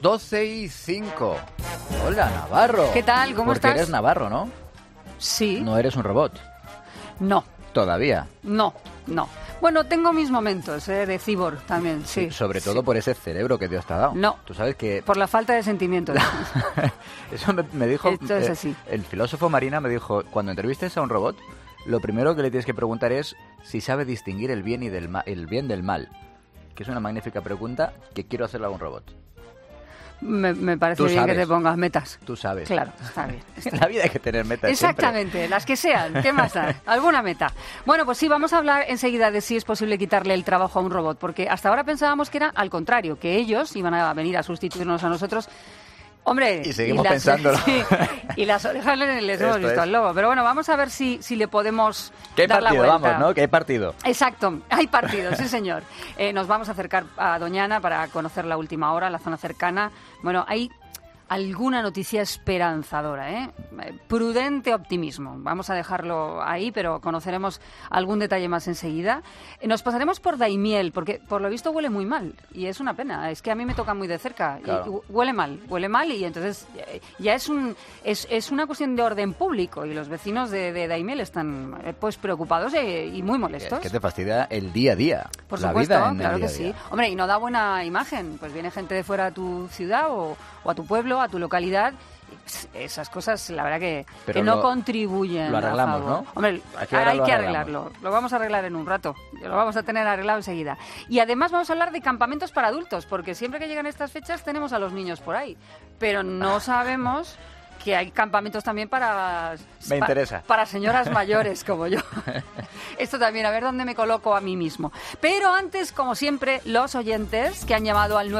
12:05. Hola, Navarro. ¿Qué tal? ¿Cómo estás? Porque eres Navarro, ¿no? Sí. No eres un robot. No. Todavía. No. Bueno, tengo mis momentos de cyborg también, sí. Sobre todo por ese cerebro que Dios te ha dado. No. Tú sabes que... Por la falta de sentimientos. Eso me dijo... Esto es así. El filósofo Marina me dijo, cuando entrevistes a un robot, lo primero que le tienes que preguntar es si sabe distinguir el bien del mal. Que es una magnífica pregunta que quiero hacerle a un robot. Me parece bien que te pongas metas. Tú sabes. Claro, está bien. En la vida hay que tener metas. Exactamente, siempre. Las que sean. ¿Qué más da? ¿Alguna meta? Bueno, pues sí, vamos a hablar enseguida de si es posible quitarle el trabajo a un robot, porque hasta ahora pensábamos que era al contrario, que ellos iban a venir a sustituirnos a nosotros. Hombre, y seguimos pensándolo. Sí, y las orejas les hemos visto al lobo. Pero bueno, vamos a ver si le podemos dar la vuelta. Vamos, ¿no? Que hay partido. Exacto, hay partido, sí señor. Nos vamos a acercar a Doñana para conocer la última hora, la zona cercana. Bueno, hay alguna noticia esperanzadora, ¿eh? Prudente optimismo. Vamos a dejarlo ahí, pero conoceremos algún detalle más enseguida. Nos pasaremos por Daimiel, porque por lo visto huele muy mal, y es una pena. Es que a mí me toca muy de cerca. Claro. Y huele mal, y entonces ya es una cuestión de orden público, y los vecinos de Daimiel están pues preocupados y muy molestos. Es que te fastidia el día a día. Por la supuesto, vida en claro el día que a sí. día. Hombre, y no da buena imagen. Pues viene gente de fuera a tu ciudad o a tu pueblo, a tu localidad. Esas cosas, la verdad que no contribuyen. Lo arreglamos, a favor. ¿no? Hombre, hay que arreglarlo. Lo vamos a arreglar en un rato. Lo vamos a tener arreglado enseguida. Y además vamos a hablar de campamentos para adultos, porque siempre que llegan estas fechas tenemos a los niños por ahí. Pero no sabemos que hay campamentos también para señoras mayores como yo. Esto también, a ver dónde me coloco a mí mismo. Pero antes, como siempre, los oyentes que han llamado al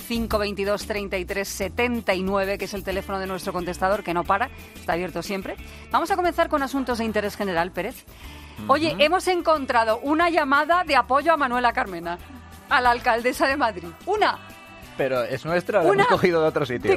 915223379, que es el teléfono de nuestro contestador, que no para, está abierto siempre. Vamos a comenzar con asuntos de interés general, Pérez. Oye, hemos encontrado una llamada de apoyo a Manuela Carmena, a la alcaldesa de Madrid. Pero es nuestra, la hemos cogido de otro sitio. De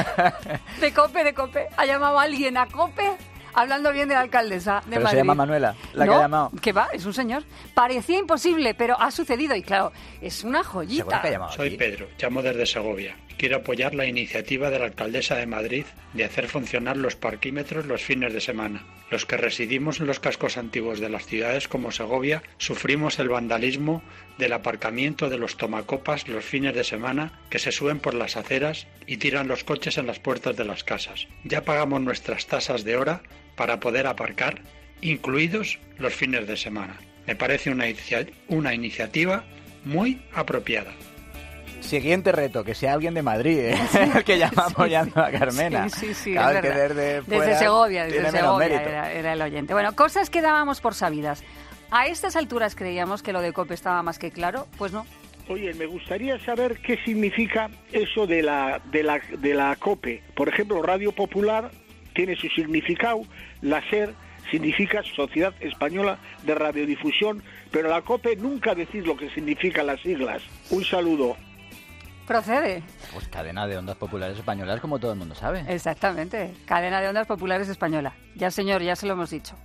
COPE. Ha llamado a alguien a COPE hablando bien de la alcaldesa de Madrid. Pero se llama Manuela, que ha llamado. ¿Qué va? Es un señor. Parecía imposible, pero ha sucedido. Y claro, es una joyita. Soy Pedro, llamo desde Segovia. Quiero apoyar la iniciativa de la alcaldesa de Madrid de hacer funcionar los parquímetros los fines de semana. Los que residimos en los cascos antiguos de las ciudades como Segovia sufrimos el vandalismo del aparcamiento de los tomacopas los fines de semana que se suben por las aceras y tiran los coches en las puertas de las casas. Ya pagamos nuestras tasas de hora para poder aparcar, incluidos los fines de semana. Me parece una iniciativa muy apropiada. Siguiente reto, que sea alguien de Madrid, el que llama apoyando a Carmena. Sí, claro, es que desde Segovia era el oyente. Bueno, cosas que dábamos por sabidas. A estas alturas creíamos que lo de COPE estaba más que claro, pues no. Oye, me gustaría saber qué significa eso de la COPE. Por ejemplo, Radio Popular tiene su significado, la SER significa Sociedad Española de Radiodifusión, pero la COPE nunca decís lo que significan las siglas. Un saludo. Procede. Pues cadena de ondas populares españolas, como todo el mundo sabe. Exactamente, cadena de ondas populares española. Ya, señor, ya se lo hemos dicho.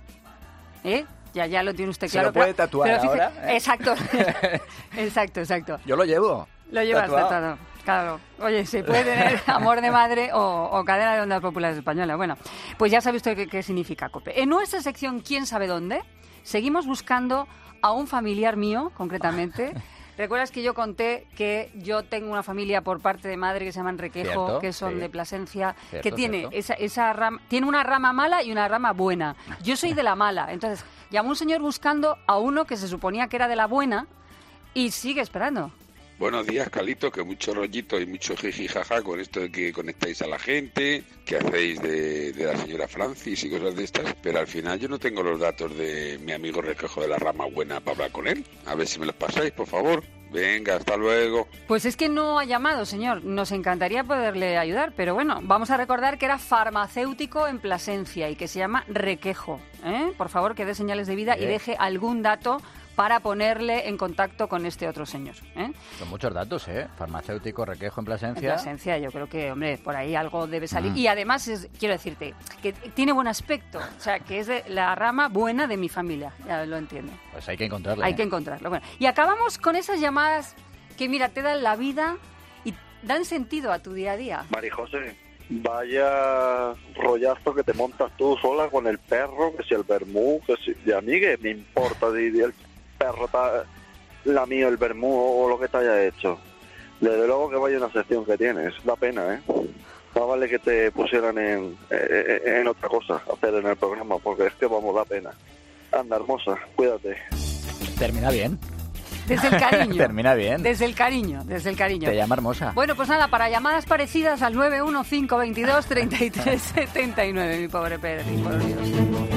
Ya lo tiene usted claro. ¿Se lo puede tatuar ahora? Exacto. Exacto. Yo lo llevo. Lo llevas tatuado. Claro. Oye, se puede tener amor de madre o cadena de ondas populares española. Bueno, pues ya sabe usted qué significa COPE. En nuestra sección ¿Quién sabe dónde? Seguimos buscando a un familiar mío, concretamente. ¿Recuerdas que yo conté que yo tengo una familia por parte de madre que se llaman Requejo, cierto, que son de Plasencia, cierto, que tiene esa rama, tiene una rama mala y una rama buena? Yo soy de la mala. Entonces, llamó un señor buscando a uno que se suponía que era de la buena y sigue esperando. Buenos días, Calito, que mucho rollito y mucho jiji jaja con esto de que conectáis a la gente, que hacéis de la señora Francis y cosas de estas, pero al final yo no tengo los datos de mi amigo Requejo de la rama buena para hablar con él. A ver si me los pasáis, por favor. Venga, hasta luego. Pues es que no ha llamado, señor. Nos encantaría poderle ayudar, pero bueno, vamos a recordar que era farmacéutico en Plasencia y que se llama Requejo. Por favor, que dé señales de vida y deje algún dato para ponerle en contacto con este otro señor. Son muchos datos, farmacéutico, Requejo en Plasencia. En Plasencia, yo creo que, hombre, por ahí algo debe salir. Y además, quiero decirte, que tiene buen aspecto, o sea, que es de la rama buena de mi familia, ya lo entiendo. Pues hay que encontrarlo. Hay que encontrarlo. Bueno, y acabamos con esas llamadas que, mira, te dan la vida y dan sentido a tu día a día. María José, vaya rollazo que te montas tú sola con el perro, que si el vermú, que si... Y a mí que me importa si el perro está lamido el vermú o lo que te haya hecho. Desde luego que vaya una sección que tienes, da pena, ¿eh? No vale que te pusieran en otra cosa, hacer en el programa, porque es que vamos, da pena. Anda, hermosa, cuídate. Termina bien. Desde el cariño. Termina bien. Desde el cariño. Te llama hermosa. Bueno, pues nada, para llamadas parecidas al 915223379, mi pobre Pedri, por Dios.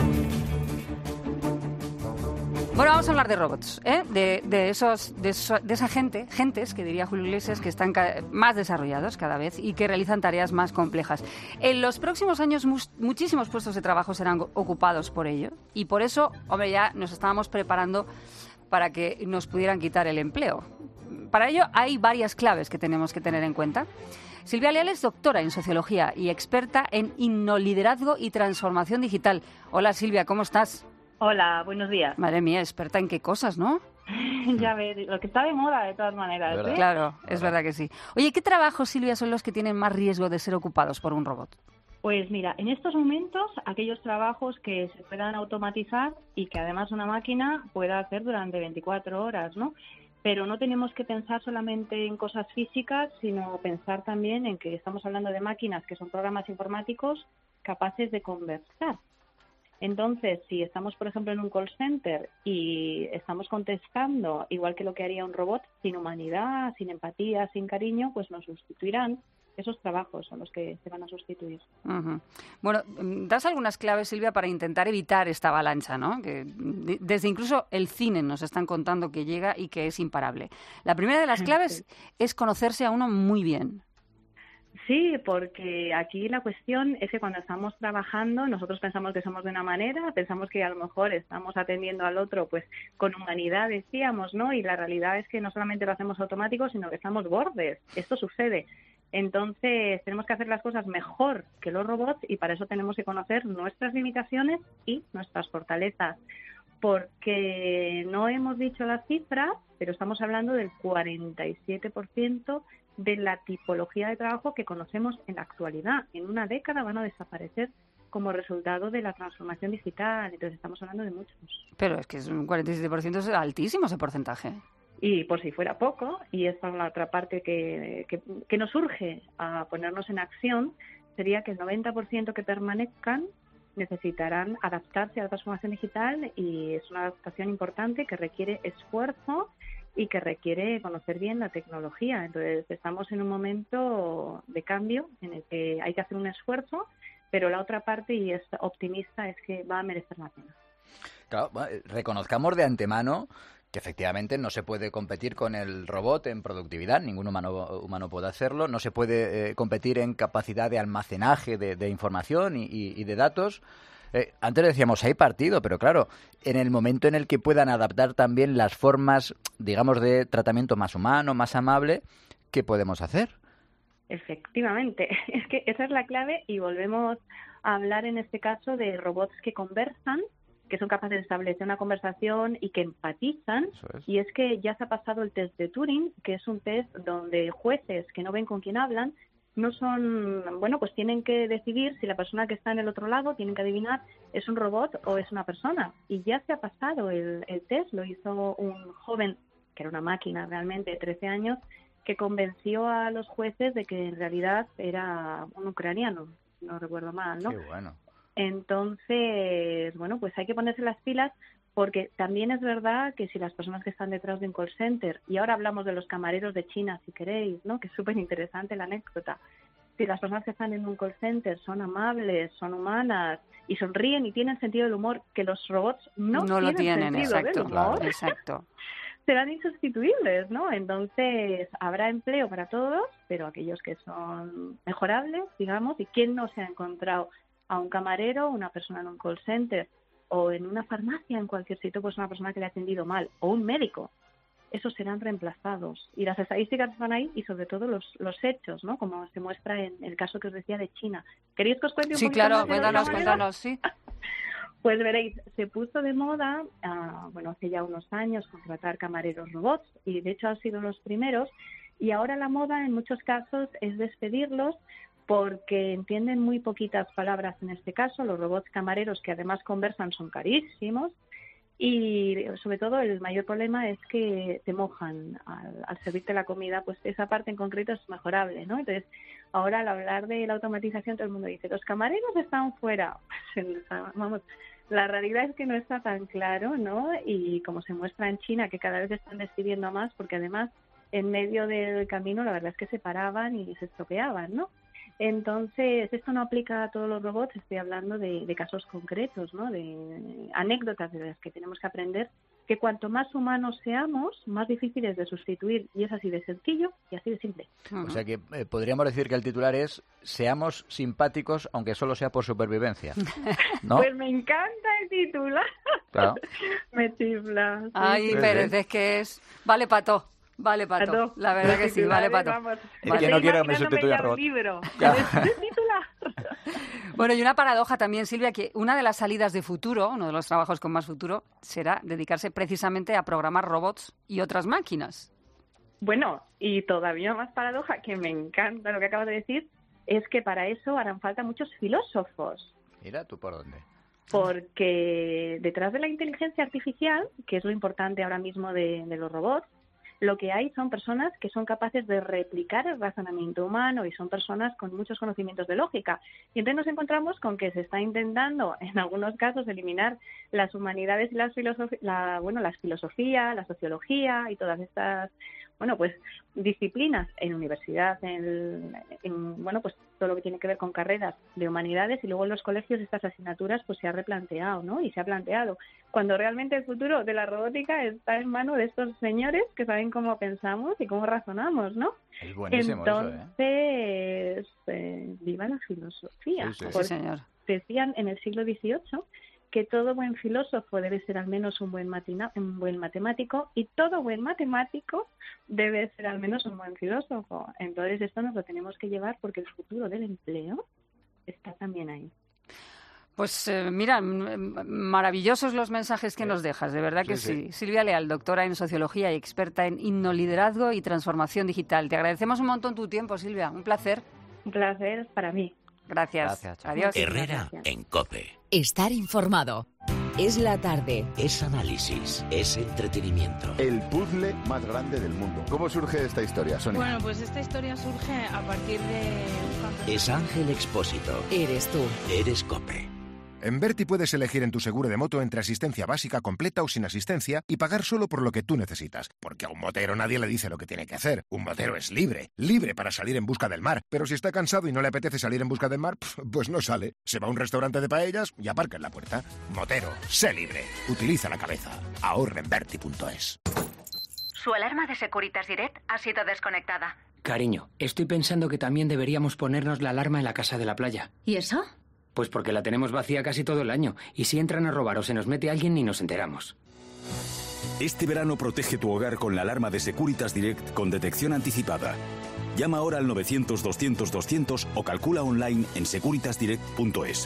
Bueno, vamos a hablar de robots, ¿eh? De esa gentes, que diría Julio Iglesias, que están más desarrollados cada vez y que realizan tareas más complejas. En los próximos años muchísimos puestos de trabajo serán ocupados por ello y por eso, hombre, ya nos estábamos preparando para que nos pudieran quitar el empleo. Para ello hay varias claves que tenemos que tener en cuenta. Silvia Leal es doctora en Sociología y experta en innoliderazgo y transformación digital. Hola Silvia, ¿cómo estás? Hola, buenos días. Madre mía, experta en qué cosas, ¿no? Ya ves, lo que está de moda de todas maneras, ¿eh? Claro, es verdad que sí. Oye, ¿qué trabajos, Silvia, son los que tienen más riesgo de ser ocupados por un robot? Pues mira, en estos momentos, aquellos trabajos que se puedan automatizar y que además una máquina pueda hacer durante 24 horas, ¿no? Pero no tenemos que pensar solamente en cosas físicas, sino pensar también en que estamos hablando de máquinas que son programas informáticos capaces de conversar. Entonces, si estamos, por ejemplo, en un call center y estamos contestando igual que lo que haría un robot, sin humanidad, sin empatía, sin cariño, pues nos sustituirán. Esos trabajos son los que se van a sustituir. Uh-huh. Bueno, das algunas claves, Silvia, para intentar evitar esta avalancha, ¿no? Que desde incluso el cine nos están contando que llega y que es imparable. La primera de las claves es conocerse a uno muy bien. Sí, porque aquí la cuestión es que cuando estamos trabajando nosotros pensamos que somos de una manera, pensamos que a lo mejor estamos atendiendo al otro pues con humanidad, decíamos, ¿no? Y la realidad es que no solamente lo hacemos automático, sino que estamos bordes. Esto sucede. Entonces tenemos que hacer las cosas mejor que los robots y para eso tenemos que conocer nuestras limitaciones y nuestras fortalezas. Porque no hemos dicho las cifras, pero estamos hablando del 47% de la tipología de trabajo que conocemos en la actualidad. En una década van a desaparecer como resultado de la transformación digital. Entonces estamos hablando de muchos. Pero es que es un 47%, es altísimo ese porcentaje. Y por si fuera poco, y esta es la otra parte que nos urge a ponernos en acción, sería que el 90% que permanezcan necesitarán adaptarse a la transformación digital y es una adaptación importante que requiere esfuerzo y que requiere conocer bien la tecnología. Entonces, estamos en un momento de cambio en el que hay que hacer un esfuerzo, pero la otra parte, y es optimista, es que va a merecer la pena. Claro, reconozcamos de antemano que efectivamente no se puede competir con el robot en productividad, ningún humano puede hacerlo, no se puede competir en capacidad de almacenaje de información y de datos. Antes decíamos, hay partido, pero claro, en el momento en el que puedan adaptar también las formas, digamos, de tratamiento más humano, más amable, ¿qué podemos hacer? Efectivamente, es que esa es la clave y volvemos a hablar en este caso de robots que conversan, que son capaces de establecer una conversación y que empatizan. Y es que ya se ha pasado el test de Turing, que es un test donde jueces que no ven con quién hablan no son, bueno, pues tienen que decidir si la persona que está en el otro lado, tienen que adivinar, es un robot o es una persona. Y ya se ha pasado el test, lo hizo un joven, que era una máquina realmente, de 13 años, que convenció a los jueces de que en realidad era un ucraniano, no recuerdo mal, ¿no? Qué bueno. Entonces, bueno, pues hay que ponerse las pilas porque también es verdad que si las personas que están detrás de un call center, y ahora hablamos de los camareros de China, si queréis, ¿no? Que es súper interesante la anécdota. Si las personas que están en un call center son amables, son humanas y sonríen y tienen sentido del humor, que los robots no lo tienen, sentido exacto, del humor, claro, exacto. serán insustituibles, ¿no? Entonces habrá empleo para todos, pero aquellos que son mejorables, digamos, y quién no se ha encontrado a un camarero, una persona en un call center o en una farmacia, en cualquier sitio, pues una persona que le ha atendido mal, o un médico, esos serán reemplazados. Y las estadísticas están ahí y sobre todo los hechos, ¿no? Como se muestra en el caso que os decía de China. ¿Queréis que os cuente un poquito claro, más de los camareros? cuéntanos, sí. Pues veréis, se puso de moda, bueno, hace ya unos años, contratar camareros robots, y de hecho han sido los primeros, Y ahora la moda en muchos casos es despedirlos porque entienden muy poquitas palabras en este caso. Los robots camareros, que además conversan, son carísimos. Y sobre todo el mayor problema es que te mojan al servirte la comida, pues esa parte en concreto es mejorable, ¿no? Entonces, ahora al hablar de la automatización todo el mundo dice, los camareros están fuera. Vamos, la realidad es que no está tan claro, ¿no? Y como se muestra en China, que cada vez están despidiendo más, porque además en medio del camino la verdad es que se paraban y se estropeaban, ¿no? Entonces, esto no aplica a todos los robots, estoy hablando de casos concretos, ¿no? De anécdotas de las que tenemos que aprender, que cuanto más humanos seamos, más difícil es de sustituir, y es así de sencillo y así de simple. O sea que podríamos decir que el titular es seamos simpáticos, aunque solo sea por supervivencia, ¿no? Pues me encanta el titular. Claro. Me chifla. Ay, sí. Pérez, es que es... Vale, Pato. Vale, Pato. La verdad que sí, vale, Pato. Vamos, Es que no quiero que me sustituya robot. Libro. Bueno, y una paradoja también, Silvia, que una de las salidas de futuro, uno de los trabajos con más futuro, será dedicarse precisamente a programar robots y otras máquinas. Bueno, y todavía más paradoja, que me encanta lo que acabas de decir, es que para eso harán falta muchos filósofos. Mira, ¿tú por dónde? Porque detrás de la inteligencia artificial, que es lo importante ahora mismo de los robots, lo que hay son personas que son capaces de replicar el razonamiento humano y son personas con muchos conocimientos de lógica. Y entonces nos encontramos con que se está intentando, en algunos casos, eliminar las humanidades y las filosofía, la sociología y todas estas, disciplinas en universidad, pues todo lo que tiene que ver con carreras de humanidades, y luego en los colegios estas asignaturas pues se ha replanteado, ¿no? Y se ha planteado cuando realmente el futuro de la robótica está en manos de estos señores que saben cómo pensamos y cómo razonamos, ¿no? Es buenísimo. Entonces, viva la filosofía. Sí, sí, señor. Decían en el siglo XVIII que todo buen filósofo debe ser al menos un buen matemático, y todo buen matemático debe ser al menos un buen filósofo. Entonces esto nos lo tenemos que llevar porque el futuro del empleo está también ahí. Pues mira, maravillosos los mensajes que nos dejas, de verdad que sí. Silvia Leal, doctora en Sociología y experta en innoliderazgo y transformación digital. Te agradecemos un montón tu tiempo, Silvia. Un placer. Un placer para mí. Gracias. Adiós. Herrera en COPE. Estar informado. Es la tarde. Es análisis. Es entretenimiento. El puzzle más grande del mundo. ¿Cómo surge esta historia, Sonia? Bueno, pues esta historia surge a partir de... Es Ángel Expósito. Eres tú. Eres COPE. En Berti puedes elegir en tu seguro de moto entre asistencia básica completa o sin asistencia y pagar solo por lo que tú necesitas. Porque a un motero nadie le dice lo que tiene que hacer. Un motero es libre para salir en busca del mar. Pero si está cansado y no le apetece salir en busca del mar, pues no sale. Se va a un restaurante de paellas y aparca en la puerta. Motero, sé libre. Utiliza la cabeza. Ahorra en Berti.es. Su alarma de Securitas Direct ha sido desconectada. Cariño, estoy pensando que también deberíamos ponernos la alarma en la casa de la playa. ¿Y eso? Pues porque la tenemos vacía casi todo el año. Y si entran a robar o se nos mete alguien, ni nos enteramos. Este verano protege tu hogar con la alarma de Securitas Direct con detección anticipada. Llama ahora al 900-200-200 o calcula online en securitasdirect.es.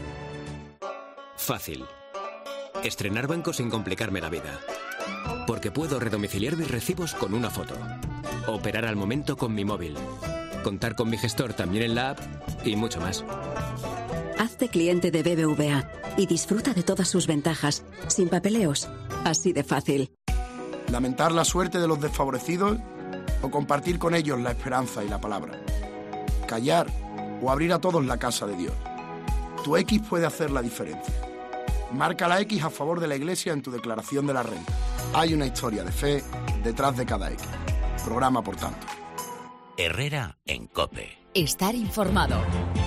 Fácil. Estrenar banco sin complicarme la vida. Porque puedo redomiciliar mis recibos con una foto. Operar al momento con mi móvil. Contar con mi gestor también en la app y mucho más. Hazte cliente de BBVA y disfruta de todas sus ventajas, sin papeleos, así de fácil. Lamentar la suerte de los desfavorecidos o compartir con ellos la esperanza y la palabra. Callar o abrir a todos la casa de Dios. Tu X puede hacer la diferencia. Marca la X a favor de la Iglesia en tu declaración de la renta. Hay una historia de fe detrás de cada X. Programa por tanto. Herrera en COPE. Estar informado.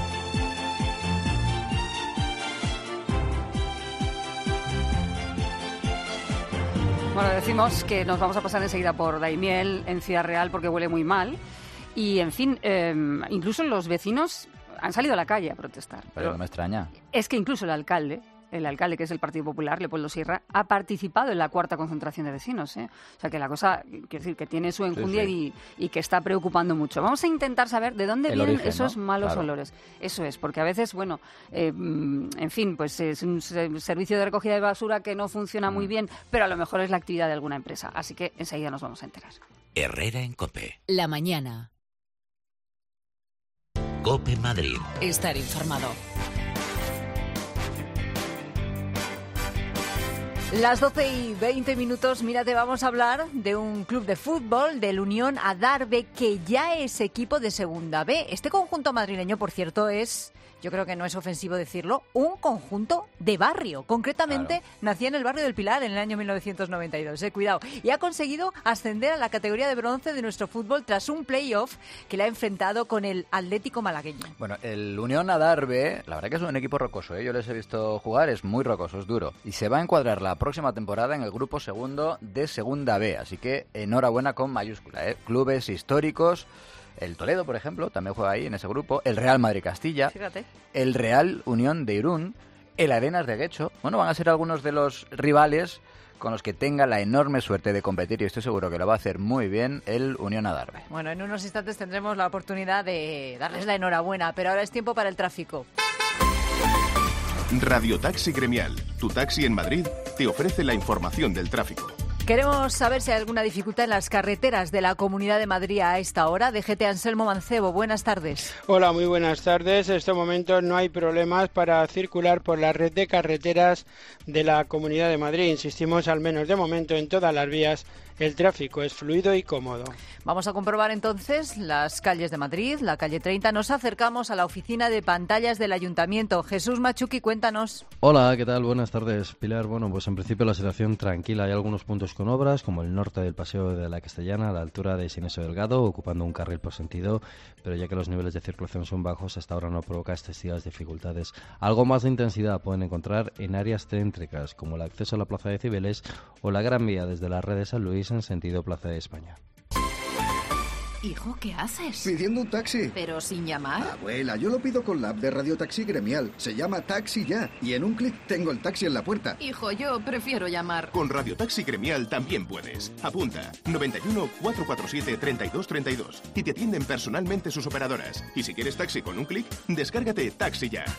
Bueno, decimos que nos vamos a pasar enseguida por Daimiel, en Ciudad Real, porque huele muy mal. Y, en fin, incluso los vecinos han salido a la calle a protestar. Pero no me extraña. Es que incluso el alcalde, que es del Partido Popular, Leopoldo Sierra, ha participado en la cuarta concentración de vecinos, ¿eh? O sea, que la cosa, quiero decir, que tiene su enjundia y que está preocupando mucho. Vamos a intentar saber de dónde vienen esos malos olores. Eso es, porque a veces, en fin, pues es un servicio de recogida de basura que no funciona muy bien, pero a lo mejor es la actividad de alguna empresa. Así que enseguida nos vamos a enterar. Herrera en COPE. La mañana. COPE Madrid. Estar informado. Las 12:20, mira, te vamos a hablar de un club de fútbol, del Unión Adarve, que ya es equipo de Segunda B. Este conjunto madrileño, por cierto, yo creo que no es ofensivo decirlo, un conjunto de barrio. Concretamente, nacía en el barrio del Pilar en el año 1992. Cuidado. Y ha conseguido ascender a la categoría de bronce de nuestro fútbol tras un playoff que le ha enfrentado con el Atlético malagueño. Bueno, el Unión Adarve, la verdad que es un equipo rocoso, ¿eh? Yo les he visto jugar, es muy rocoso, es duro. Y se va a encuadrar la próxima temporada en el grupo segundo de Segunda B. Así que enhorabuena con mayúscula, ¿eh? Clubes históricos. El Toledo, por ejemplo, también juega ahí en ese grupo. El Real Madrid Castilla. Fíjate. El Real Unión de Irún. El Arenas de Guecho. Bueno, van a ser algunos de los rivales con los que tenga la enorme suerte de competir, y estoy seguro que lo va a hacer muy bien el Unión Adarve. Bueno, en unos instantes tendremos la oportunidad de darles la enhorabuena, pero ahora es tiempo para el tráfico. Radio Taxi Gremial, tu taxi en Madrid, te ofrece la información del tráfico. Queremos saber si hay alguna dificultad en las carreteras de la Comunidad de Madrid a esta hora. DGT Anselmo Mancebo, buenas tardes. Hola, muy buenas tardes. En estos momentos no hay problemas para circular por la red de carreteras de la Comunidad de Madrid. Insistimos, al menos de momento, en todas las vías el tráfico es fluido y cómodo. Vamos a comprobar entonces las calles de Madrid, la calle 30. Nos acercamos a la oficina de pantallas del Ayuntamiento. Jesús Machuqui, cuéntanos. Hola, ¿qué tal? Buenas tardes, Pilar. Bueno, pues en principio la situación tranquila. Hay algunos puntos con obras, como el norte del Paseo de la Castellana, a la altura de Sinesio Delgado, ocupando un carril por sentido, pero ya que los niveles de circulación son bajos, hasta ahora no provoca excesivas dificultades. Algo más de intensidad pueden encontrar en áreas céntricas, como el acceso a la Plaza de Cibeles o la Gran Vía desde la red de San Luis en sentido Plaza de España. Hijo, ¿qué haces? Pidiendo un taxi. ¿Pero sin llamar? Abuela, yo lo pido con la app de Radio Taxi Gremial. Se llama Taxi Ya y en un clic tengo el taxi en la puerta. Hijo, yo prefiero llamar. Con Radio Taxi Gremial también puedes. Apunta 91 447 3232 y te atienden personalmente sus operadoras. Y si quieres taxi con un clic, descárgate Taxi Ya.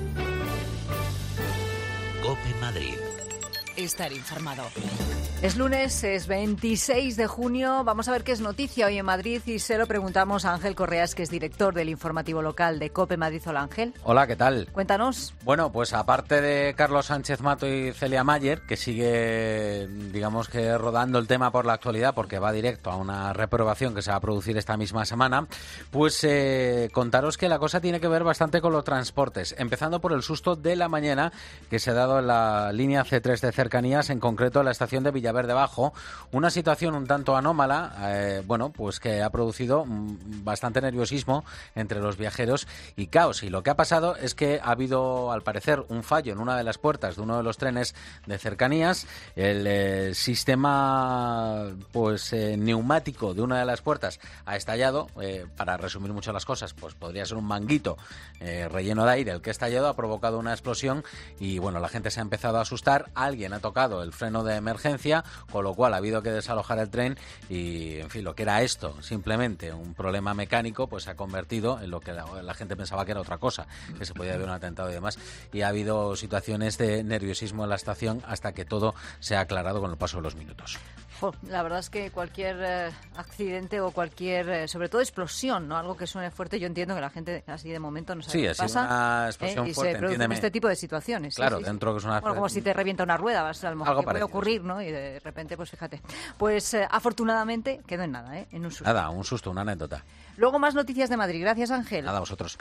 COPE Madrid. Estar informado. Es lunes, es 26 de junio. Vamos a ver qué es noticia hoy en Madrid y se lo preguntamos a Ángel Correas, que es director del informativo local de COPE Madrid. Hola, Ángel. Hola, ¿qué tal? Cuéntanos. Bueno, pues aparte de Carlos Sánchez Mato y Celia Mayer, que sigue, digamos que rodando el tema por la actualidad porque va directo a una reprobación que se va a producir esta misma semana, pues contaros que la cosa tiene que ver bastante con los transportes, empezando por el susto de la mañana que se ha dado en la línea C3 de cercanías, en concreto en la estación de Villaverde Bajo, una situación un tanto anómala, bueno, pues que ha producido bastante nerviosismo entre los viajeros y caos. Y lo que ha pasado es que ha habido, al parecer, un fallo en una de las puertas de uno de los trenes de cercanías. El sistema neumático de una de las puertas ha estallado. Para resumir mucho las cosas, pues podría ser un manguito relleno de aire el que ha estallado, ha provocado una explosión y bueno, la gente se ha empezado a asustar. Alguien ha tocado el freno de emergencia, con lo cual ha habido que desalojar el tren y, en fin, lo que era esto, simplemente un problema mecánico, pues se ha convertido en lo que la gente pensaba que era otra cosa, que se podía haber un atentado y demás. Y ha habido situaciones de nerviosismo en la estación hasta que todo se ha aclarado con el paso de los minutos. La verdad es que cualquier accidente o cualquier, sobre todo explosión, ¿no? Algo que suene fuerte, yo entiendo que la gente así de momento no sabe qué pasa. Sí, una explosión y fuerte, se producen este tipo de situaciones. Claro, sí. Dentro que es una... Bueno, como si te revienta una rueda, a lo mejor que puede ocurrir, ¿no? Y de repente, pues fíjate. Pues afortunadamente quedó en nada, en un susto. Nada, un susto, una anécdota. Luego más noticias de Madrid. Gracias, Ángel. Nada, vosotros.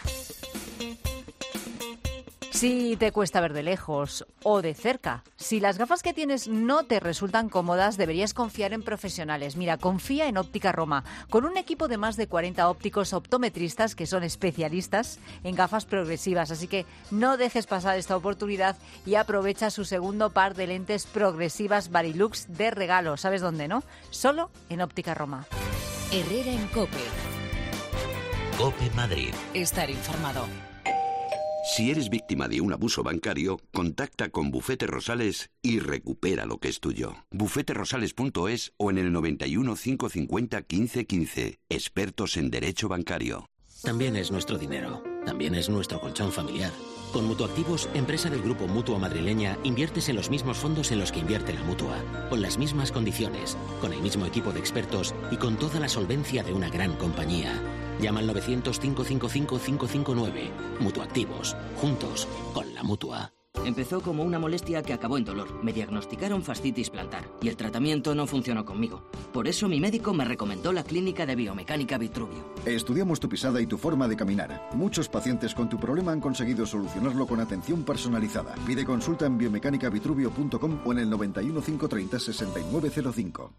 Si te cuesta ver de lejos o de cerca, si las gafas que tienes no te resultan cómodas, deberías confiar en profesionales. Mira, confía en Óptica Roma, con un equipo de más de 40 ópticos optometristas que son especialistas en gafas progresivas. Así que no dejes pasar esta oportunidad y aprovecha su segundo par de lentes progresivas Varilux de regalo. ¿Sabes dónde, no? Solo en Óptica Roma. Herrera en COPE. COPE Madrid. Estar informado. Si eres víctima de un abuso bancario, contacta con Bufete Rosales y recupera lo que es tuyo. bufeterosales.es o en el 91 550 15 15. Expertos en derecho bancario. También es nuestro dinero. también es nuestro colchón familiar. Con Mutuactivos, empresa del grupo Mutua Madrileña, inviertes en los mismos fondos en los que invierte la Mutua, con las mismas condiciones, con el mismo equipo de expertos y con toda la solvencia de una gran compañía. Llama al 900-555-559. Mutuactivos, juntos, con la Mutua. Empezó como una molestia que acabó en dolor. Me diagnosticaron fascitis plantar y el tratamiento no funcionó conmigo. Por eso mi médico me recomendó la clínica de biomecánica Vitruvio. Estudiamos tu pisada y tu forma de caminar. Muchos pacientes con tu problema han conseguido solucionarlo con atención personalizada. Pide consulta en biomecanicavitruvio.com o en el 91 530 6905.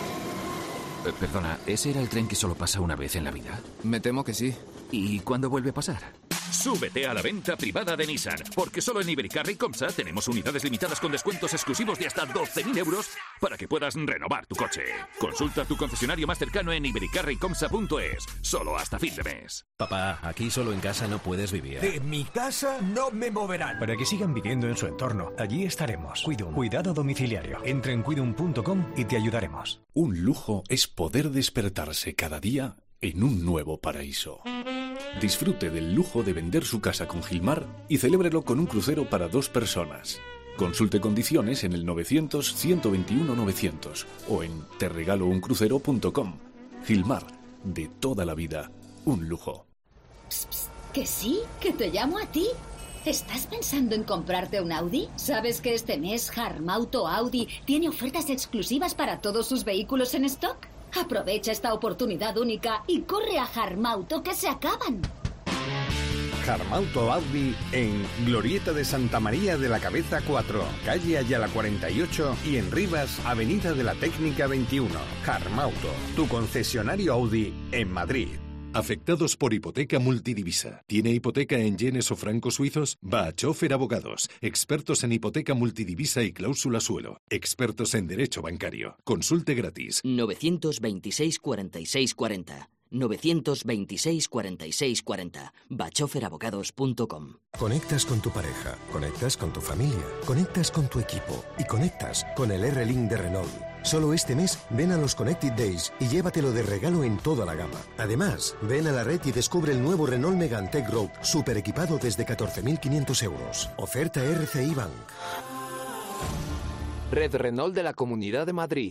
Perdona, ¿ese era el tren que solo pasa una vez en la vida? Me temo que sí. ¿Y cuándo vuelve a pasar? Súbete a la venta privada de Nissan, porque solo en Ibercar y Comsa tenemos unidades limitadas con descuentos exclusivos de hasta 12.000 euros para que puedas renovar tu coche. Consulta tu concesionario más cercano en ibericarrycomsa.es, solo hasta fin de mes. Papá, aquí solo en casa no puedes vivir. De mi casa no me moverán. Para que sigan viviendo en su entorno, allí estaremos. Cuidum, cuidado domiciliario. Entra en cuidum.com y te ayudaremos. Un lujo es poder despertarse cada día en un nuevo paraíso. Disfrute del lujo de vender su casa con Gilmar y celébrelo con un crucero para 2 personas. Consulte condiciones en el 900-121-900 o en terregalouncrucero.com. Gilmar, de toda la vida, un lujo. Psst, psst, que sí, que te llamo a ti. ¿Estás pensando en comprarte un Audi? ¿Sabes que este mes Harmauto Audi tiene ofertas exclusivas para todos sus vehículos en stock? Aprovecha esta oportunidad única y corre a Harmauto, que se acaban. Harmauto Audi en Glorieta de Santa María de la Cabeza 4, calle Ayala 48 y en Rivas, Avenida de la Técnica 21. Harmauto, tu concesionario Audi en Madrid. Afectados por hipoteca multidivisa. ¿Tiene hipoteca en yenes o francos suizos? Va a Chofer Abogados, expertos en hipoteca multidivisa y cláusula suelo. Expertos en derecho bancario. Consulte gratis. 926 46 40. 926 46 40. bachoferabogados.com. Conectas con tu pareja, conectas con tu familia, conectas con tu equipo y conectas con el R-Link de Renault. Solo este mes ven a los Connected Days y llévatelo de regalo en toda la gama. Además, ven a la red y descubre el nuevo Renault Megane Tech Road, super equipado desde 14.500 euros. Oferta RCI Bank. Red Renault de la Comunidad de Madrid.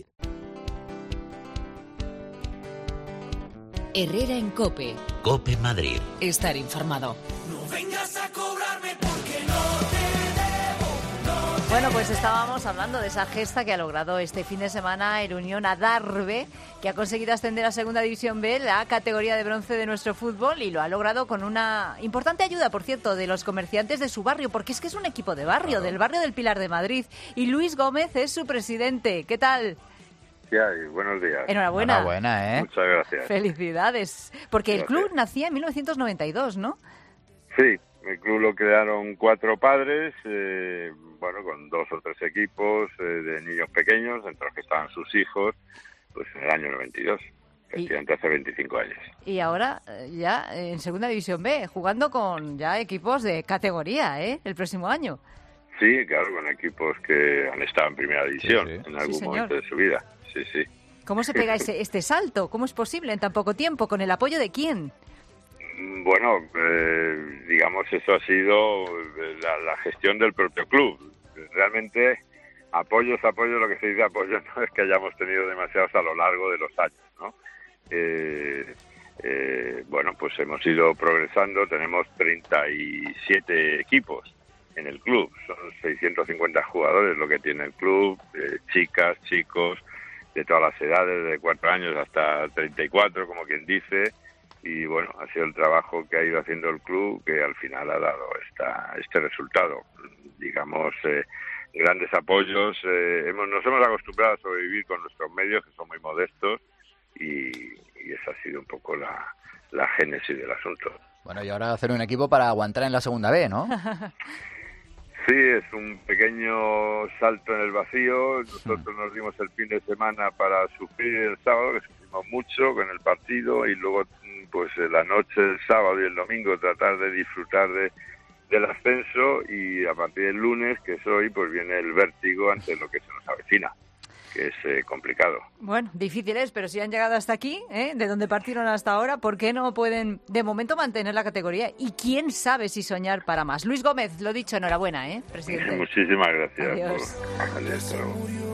Herrera en COPE. COPE Madrid. Estar informado. No vengas a cobrarme porque no te debo. Bueno, pues estábamos hablando de esa gesta que ha logrado este fin de semana el Unión Adarve, que ha conseguido ascender a Segunda División B, la categoría de bronce de nuestro fútbol, y lo ha logrado con una importante ayuda, por cierto, de los comerciantes de su barrio, porque es que es un equipo de barrio, claro, del barrio del Pilar de Madrid. Y Luis Gómez es su presidente. ¿Qué tal? Buenos días. Enhorabuena. Enhorabuena, ¿eh? Muchas gracias. Felicidades. Porque el club nacía en 1992, ¿no? Sí, el club lo crearon 4 padres, con 2 o 3 equipos de niños pequeños, entre los que estaban sus hijos, pues en el año 92, efectivamente hace 25 años. Y ahora ya en Segunda División B, jugando con ya equipos de categoría, el próximo año. Sí, claro, con equipos que han estado en Primera División en algún momento de su vida. Sí, sí. ¿Cómo se pega este salto? ¿Cómo es posible en tan poco tiempo? ¿Con el apoyo de quién? Bueno, digamos, eso ha sido la gestión del propio club. Realmente, apoyo, lo que se dice apoyo no es que hayamos tenido demasiados a lo largo de los años, ¿no? Pues hemos ido progresando, tenemos 37 equipos en el club, son 650 jugadores lo que tiene el club, chicas, chicos, de todas las edades, de 4 años hasta 34, como quien dice, y bueno, ha sido el trabajo que ha ido haciendo el club que al final ha dado este resultado. Digamos, grandes apoyos, nos hemos acostumbrado a sobrevivir con nuestros medios, que son muy modestos, y esa ha sido un poco la génesis del asunto. Bueno, y ahora hacer un equipo para aguantar en la Segunda B, ¿no? Sí, es un pequeño salto en el vacío. Nosotros nos dimos el fin de semana para sufrir el sábado, que sufrimos mucho con el partido, y luego pues la noche del sábado y el domingo tratar de disfrutar del ascenso, y a partir del lunes, que es hoy, pues viene el vértigo ante lo que se nos avecina, que es complicado. Bueno, difícil es, pero si han llegado hasta aquí, de donde partieron hasta ahora, ¿por qué no pueden de momento mantener la categoría? Y quién sabe si soñar para más. Luis Gómez, lo dicho, enhorabuena, presidente. Muchísimas gracias. Adiós. Hasta luego.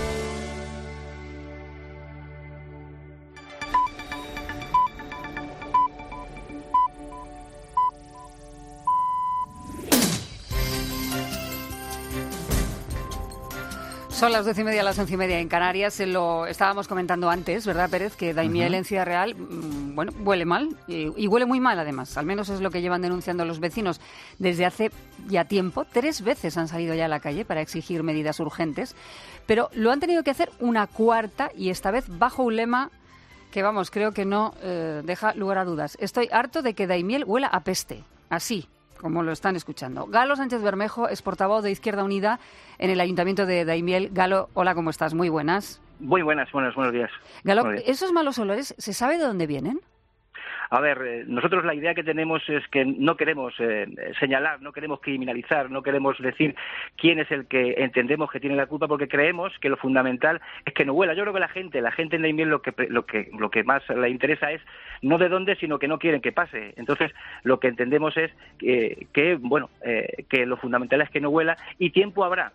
Son las 10:30, las 11:30 en Canarias. Se lo estábamos comentando antes, ¿verdad, Pérez? Que Daimiel en Ciudad Real, bueno, huele mal y huele muy mal además. Al menos es lo que llevan denunciando los vecinos desde hace ya tiempo. 3 veces han salido ya a la calle para exigir medidas urgentes, pero lo han tenido que hacer una cuarta y esta vez bajo un lema que, vamos, creo que no deja lugar a dudas. Estoy harto de que Daimiel huela a peste. Así, como lo están escuchando. Galo Sánchez Bermejo es portavoz de Izquierda Unida en el Ayuntamiento de Daimiel. Galo, hola, ¿cómo estás? Muy buenas. Muy buenos días. Galo, buenos días. ¿Esos malos olores se sabe de dónde vienen? A ver, nosotros la idea que tenemos es que no queremos señalar, no queremos criminalizar, no queremos decir quién es el que entendemos que tiene la culpa, porque creemos que lo fundamental es que no huela. Yo creo que la gente en Daimiel lo que más le interesa es no de dónde, sino que no quieren que pase. Entonces, lo que entendemos es que lo fundamental es que no huela y tiempo habrá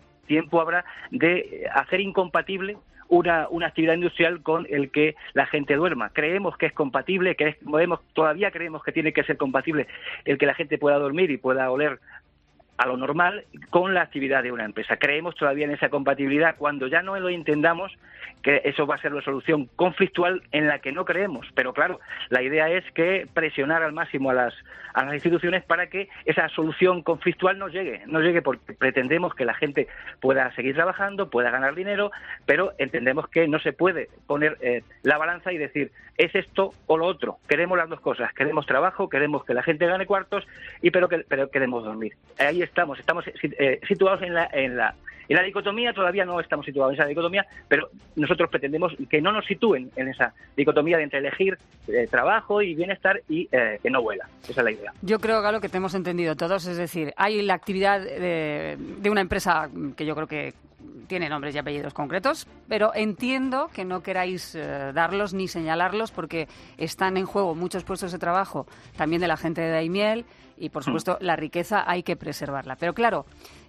de hacer incompatible una actividad industrial con el que la gente duerma. Creemos que es compatible, todavía creemos que tiene que ser compatible el que la gente pueda dormir y pueda oler a lo normal con la actividad de una empresa. Creemos todavía en esa compatibilidad. Cuando ya no lo entendamos, que eso va a ser una solución conflictual en la que no creemos. Pero claro, la idea es que presionar al máximo a las instituciones para que esa solución conflictual no llegue porque pretendemos que la gente pueda seguir trabajando, pueda ganar dinero, pero entendemos que no se puede poner la balanza y decir, es esto o lo otro. Queremos las dos cosas, queremos trabajo, queremos que la gente gane cuartos, pero queremos dormir. Ahí estamos situados en la dicotomía. Todavía no estamos situados en esa dicotomía, pero nosotros pretendemos que no nos sitúen en esa dicotomía de entre elegir trabajo y bienestar y que no huela. Esa es la idea. Yo creo, Galo, que te hemos entendido todos. Es decir, hay la actividad de una empresa que yo creo que tiene nombres y apellidos concretos, pero entiendo que no queráis darlos ni señalarlos porque están en juego muchos puestos de trabajo también de la gente de Daimiel y, por supuesto, la riqueza hay que preservarla. Pero claro,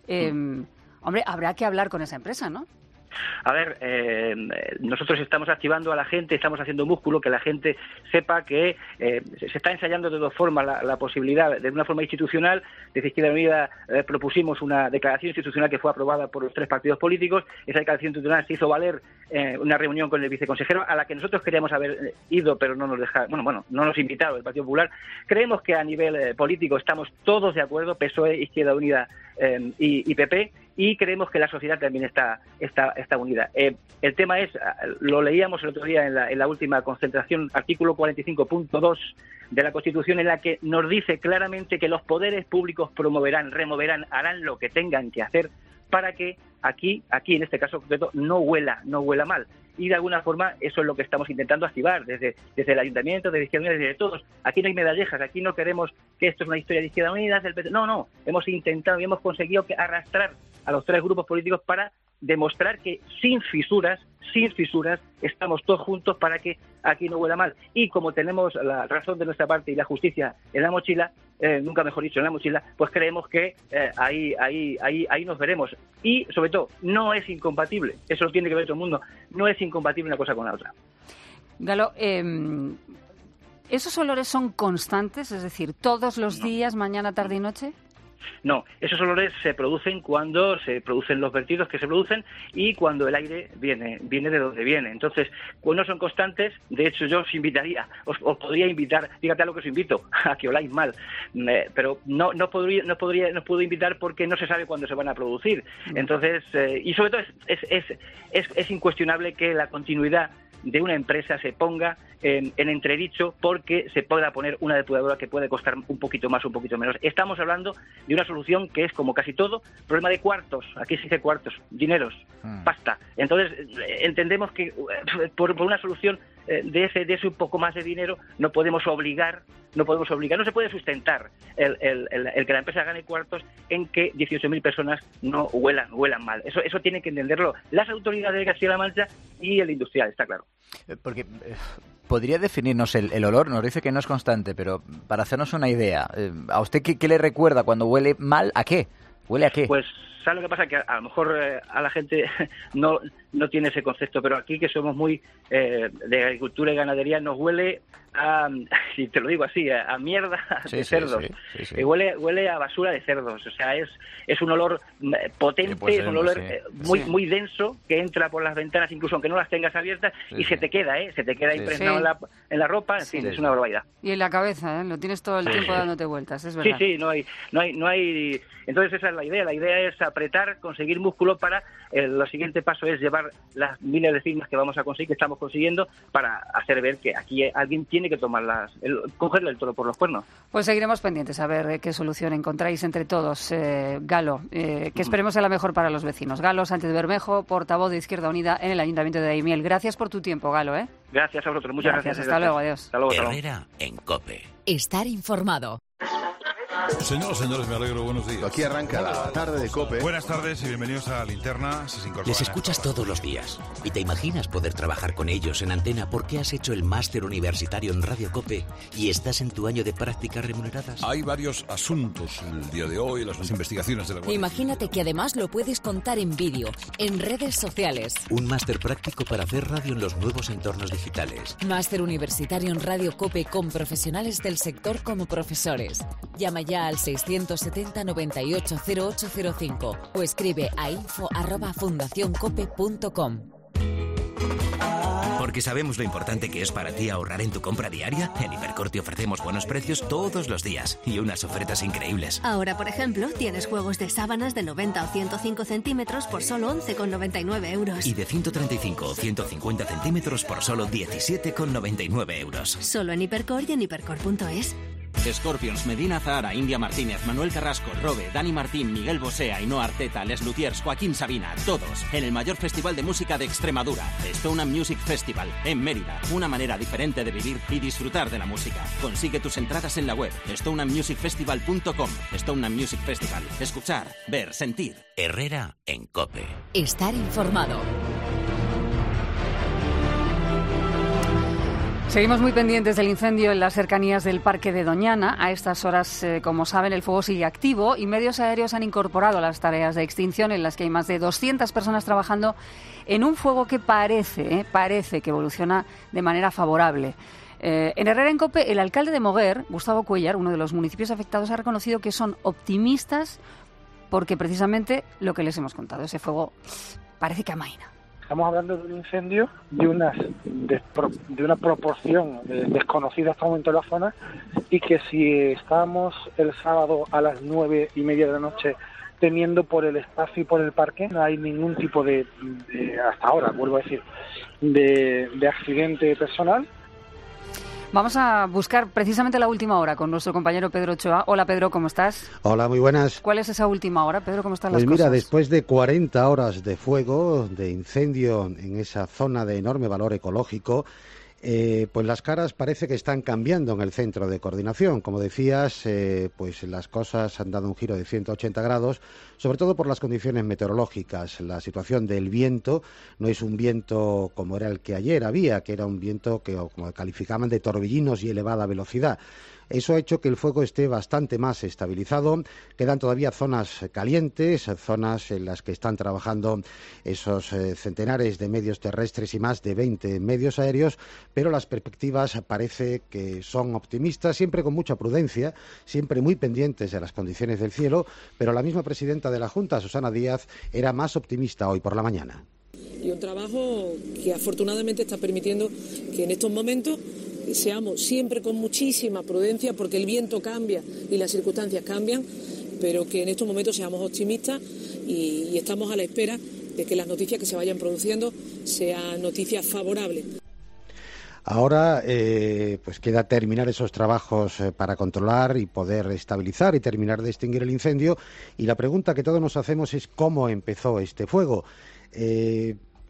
hombre, habrá que hablar con esa empresa, ¿no? A ver, nosotros estamos activando a la gente, estamos haciendo músculo, que la gente sepa que se está ensayando de dos formas la posibilidad, de una forma institucional. Desde Izquierda Unida propusimos una declaración institucional que fue aprobada por los 3 partidos políticos. Esa declaración institucional se hizo valer una reunión con el viceconsejero, a la que nosotros queríamos haber ido, pero no nos dejaron, no nos invitaron el Partido Popular. Creemos que a nivel político estamos todos de acuerdo, PSOE, Izquierda Unida y PP, y creemos que la sociedad también está unida. El tema es, lo leíamos el otro día en la última concentración, artículo 45.2 de la Constitución, en la que nos dice claramente que los poderes públicos promoverán, removerán, harán lo que tengan que hacer para que aquí en este caso concreto no huela mal. Y de alguna forma eso es lo que estamos intentando activar desde el Ayuntamiento, desde Izquierda Unida, desde todos. Aquí no hay medallejas, aquí no queremos que esto es una historia de Izquierda Unida, del PT. No, hemos intentado y hemos conseguido arrastrar a los 3 grupos políticos para demostrar que sin fisuras estamos todos juntos para que aquí no huela mal. Y como tenemos la razón de nuestra parte y la justicia en la mochila, nunca mejor dicho, en la mochila, pues creemos que ahí nos veremos. Y sobre todo, no es incompatible, eso lo tiene que ver todo el mundo, no es incompatible una cosa con la otra. Galo, ¿esos olores son constantes? Es decir, ¿todos los días, mañana, tarde y noche? No, esos olores se producen cuando se producen los vertidos que se producen y cuando el aire viene de donde viene. Entonces, no son constantes. De hecho, yo os invitaría, os podría invitar, fíjate a lo que os invito, a que oláis mal, pero no puedo invitar porque no se sabe cuándo se van a producir. Entonces, y sobre todo es incuestionable que la continuidad de una empresa se ponga en entredicho porque se pueda poner una depuradora que puede costar un poquito más o un poquito menos. Estamos hablando de una solución que es, como casi todo, problema de cuartos. Aquí se dice cuartos, dineros, pasta. Entonces, entendemos que por una solución de ese un poco más de dinero no podemos obligar, no se puede sustentar el que la empresa gane cuartos en que 18.000 personas no huelan mal. Eso tienen que entenderlo las autoridades de Castilla-La Mancha y el industrial, está claro. Porque podría definirnos el olor, nos dice que no es constante, pero para hacernos una idea, ¿a usted qué le recuerda cuando huele mal? ¿A qué? ¿Huele a qué? Pues, ¿sabes lo que pasa? Que a lo mejor a la gente no tiene ese concepto, pero aquí que somos muy de agricultura y ganadería, nos huele a, si te lo digo así, a mierda de cerdos. Sí. Huele a basura de cerdos. O sea, es un olor potente, pues es un olor muy denso que entra por las ventanas, incluso aunque no las tengas abiertas, y se te queda impregnado en la ropa. En fin, es una barbaridad. Y en la cabeza, lo tienes todo el tiempo dándote vueltas, es verdad. Sí, no hay. Entonces esa es la idea. La idea es apretar, conseguir músculo para el siguiente paso es llevar las miles de firmas que vamos a conseguir, que estamos consiguiendo, para hacer ver que aquí alguien tiene que tomar cogerle el toro por los cuernos. Pues seguiremos pendientes a ver qué solución encontráis entre todos, Galo, que esperemos sea la mejor para los vecinos. Galo Sánchez Bermejo, portavoz de Izquierda Unida en el Ayuntamiento de Daimiel. Gracias por tu tiempo, Galo. Gracias a vosotros, muchas gracias. Hasta luego, adiós. Hasta luego. Herrera en COPE. Estar informado. Señores, me alegro, buenos días. Aquí arranca la tarde de COPE. Buenas tardes y bienvenidos a Linterna. Les escuchas todos los días y te imaginas poder trabajar con ellos en antena porque has hecho el máster universitario en Radio COPE y estás en tu año de prácticas remuneradas. Hay varios asuntos en el día de hoy, las investigaciones de la Guardia. Imagínate que además lo puedes contar en vídeo, en redes sociales. Un máster práctico para hacer radio en los nuevos entornos digitales. Máster universitario en Radio COPE con profesionales del sector como profesores. Llama ya al 670 98 0805 o escribe a info@fundacioncope.com. Porque sabemos lo importante que es para ti ahorrar en tu compra diaria. En Hipercor te ofrecemos buenos precios todos los días y unas ofertas increíbles. Ahora, por ejemplo, tienes juegos de sábanas de 90 o 105 centímetros por solo 11,99 euros. Y de 135 o 150 centímetros por solo 17,99 euros. Solo en Hipercor y en hipercor.es. Scorpions, Medina Zahara, India Martínez, Manuel Carrasco, Robe, Dani Martín, Miguel Bosé, Ainhoa Arteta, Les Luthiers, Joaquín Sabina, todos en el mayor festival de música de Extremadura, Stone Music Festival, en Mérida. Una manera diferente de vivir y disfrutar de la música. Consigue tus entradas en la web stonemusicfestival.com. Stone Music Festival. Escuchar, ver, sentir. Herrera en COPE. Estar informado. Seguimos muy pendientes del incendio en las cercanías del Parque de Doñana. A estas horas, como saben, el fuego sigue activo y medios aéreos han incorporado las tareas de extinción en las que hay más de 200 personas trabajando en un fuego que parece que evoluciona de manera favorable. En Herrera en COPE, el alcalde de Moguer, Gustavo Cuellar, uno de los municipios afectados, ha reconocido que son optimistas porque precisamente lo que les hemos contado, ese fuego parece que amaina. Estamos hablando de un incendio de una proporción desconocida hasta el momento en la zona, y que si estamos el sábado a las 9:30 de la noche temiendo por el espacio y por el parque, no hay ningún tipo de hasta ahora, vuelvo a decir, de accidente personal. Vamos a buscar precisamente la última hora con nuestro compañero Pedro Ochoa. Hola Pedro, ¿cómo estás? Hola, muy buenas. ¿Cuál es esa última hora, Pedro? ¿Cómo están las cosas? Pues mira, cosas? después de 40 horas de fuego, de incendio en esa zona de enorme valor ecológico, pues las caras parece que están cambiando en el centro de coordinación. Como decías, pues las cosas han dado un giro de 180 grados, sobre todo por las condiciones meteorológicas. La situación del viento no es un viento como era el que ayer había, que era un viento que como calificaban de torbellinos y elevada velocidad. Eso ha hecho que el fuego esté bastante más estabilizado. Quedan todavía zonas calientes, zonas en las que están trabajando esos centenares de medios terrestres y más de 20 medios aéreos, pero las perspectivas parece que son optimistas, siempre con mucha prudencia, siempre muy pendientes de las condiciones del cielo, pero la misma presidenta de la Junta, Susana Díaz, era más optimista hoy por la mañana. Y un trabajo que afortunadamente está permitiendo que en estos momentos seamos siempre con muchísima prudencia, porque el viento cambia y las circunstancias cambian, pero que en estos momentos seamos optimistas y estamos a la espera de que las noticias que se vayan produciendo sean noticias favorables. Ahora pues queda terminar esos trabajos para controlar y poder estabilizar y terminar de extinguir el incendio, y la pregunta que todos nos hacemos es cómo empezó este fuego.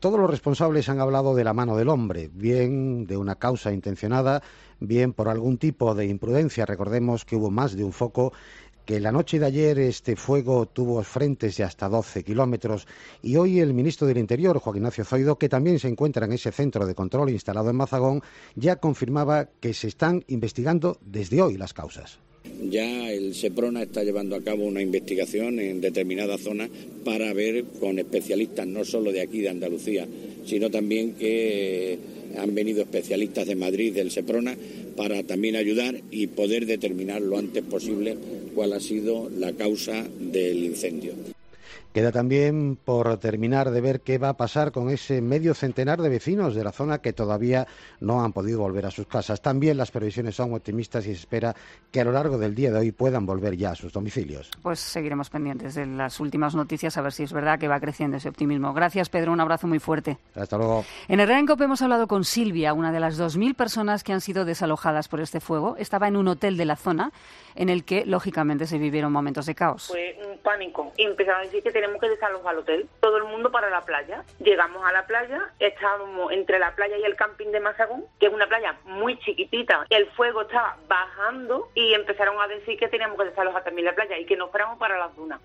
todos los responsables han hablado de la mano del hombre, bien de una causa intencionada, bien por algún tipo de imprudencia. Recordemos que hubo más de un foco, que la noche de ayer este fuego tuvo frentes de hasta 12 kilómetros y hoy el ministro del Interior, Joaquín Ignacio Zoido, que también se encuentra en ese centro de control instalado en Mazagón, ya confirmaba que se están investigando desde hoy las causas. Ya el Seprona está llevando a cabo una investigación en determinadas zonas para ver con especialistas no solo de aquí de Andalucía, sino también que han venido especialistas de Madrid del Seprona para también ayudar y poder determinar lo antes posible cuál ha sido la causa del incendio. Queda también por terminar de ver qué va a pasar con ese medio centenar de vecinos de la zona que todavía no han podido volver a sus casas. También las previsiones son optimistas y se espera que a lo largo del día de hoy puedan volver ya a sus domicilios. Pues seguiremos pendientes de las últimas noticias a ver si es verdad que va creciendo ese optimismo. Gracias, Pedro, un abrazo muy fuerte. Hasta luego. En Herrera en Cope hemos hablado con Silvia, una de las 2.000 personas que han sido desalojadas por este fuego. Estaba en un hotel de la zona en el que, lógicamente, se vivieron momentos de caos. Fue un pánico y empezaron a decir que tenemos que desalojar el hotel. Todo el mundo para la playa. Llegamos a la playa, estábamos entre la playa y el camping de Mazagón, que es una playa muy chiquitita. El fuego estaba bajando y empezaron a decir que teníamos que desalojar también la playa y que nos fuéramos para las dunas.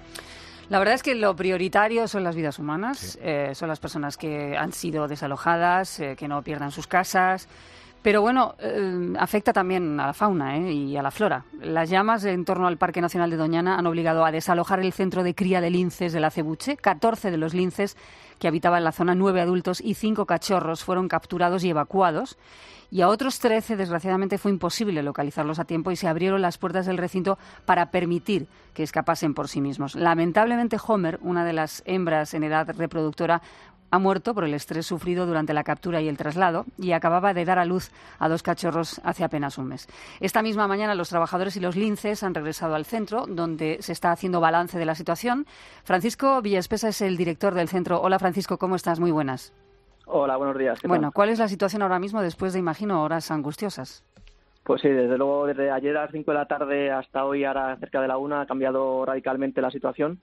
La verdad es que lo prioritario son las vidas humanas, son las personas que han sido desalojadas, que no pierdan sus casas. Pero bueno, afecta también a la fauna y a la flora. Las llamas en torno al Parque Nacional de Doñana han obligado a desalojar el centro de cría de linces del acebuche. 14 de los linces que habitaban en la zona, 9 adultos y 5 cachorros, fueron capturados y evacuados. Y a otros 13, desgraciadamente, fue imposible localizarlos a tiempo y se abrieron las puertas del recinto para permitir que escapasen por sí mismos. Lamentablemente, Homer, una de las hembras en edad reproductora, ha muerto por el estrés sufrido durante la captura y el traslado y acababa de dar a luz a 2 cachorros hace apenas un mes. Esta misma mañana los trabajadores y los linces han regresado al centro, donde se está haciendo balance de la situación. Francisco Villaespesa es el director del centro. Hola, Francisco, ¿cómo estás? Muy buenas. Hola, buenos días. Bueno, ¿cuál es la situación ahora mismo después de, imagino, horas angustiosas? Pues sí, desde luego, desde ayer a las 5 de la tarde hasta hoy, ahora cerca de la 1, ha cambiado radicalmente la situación.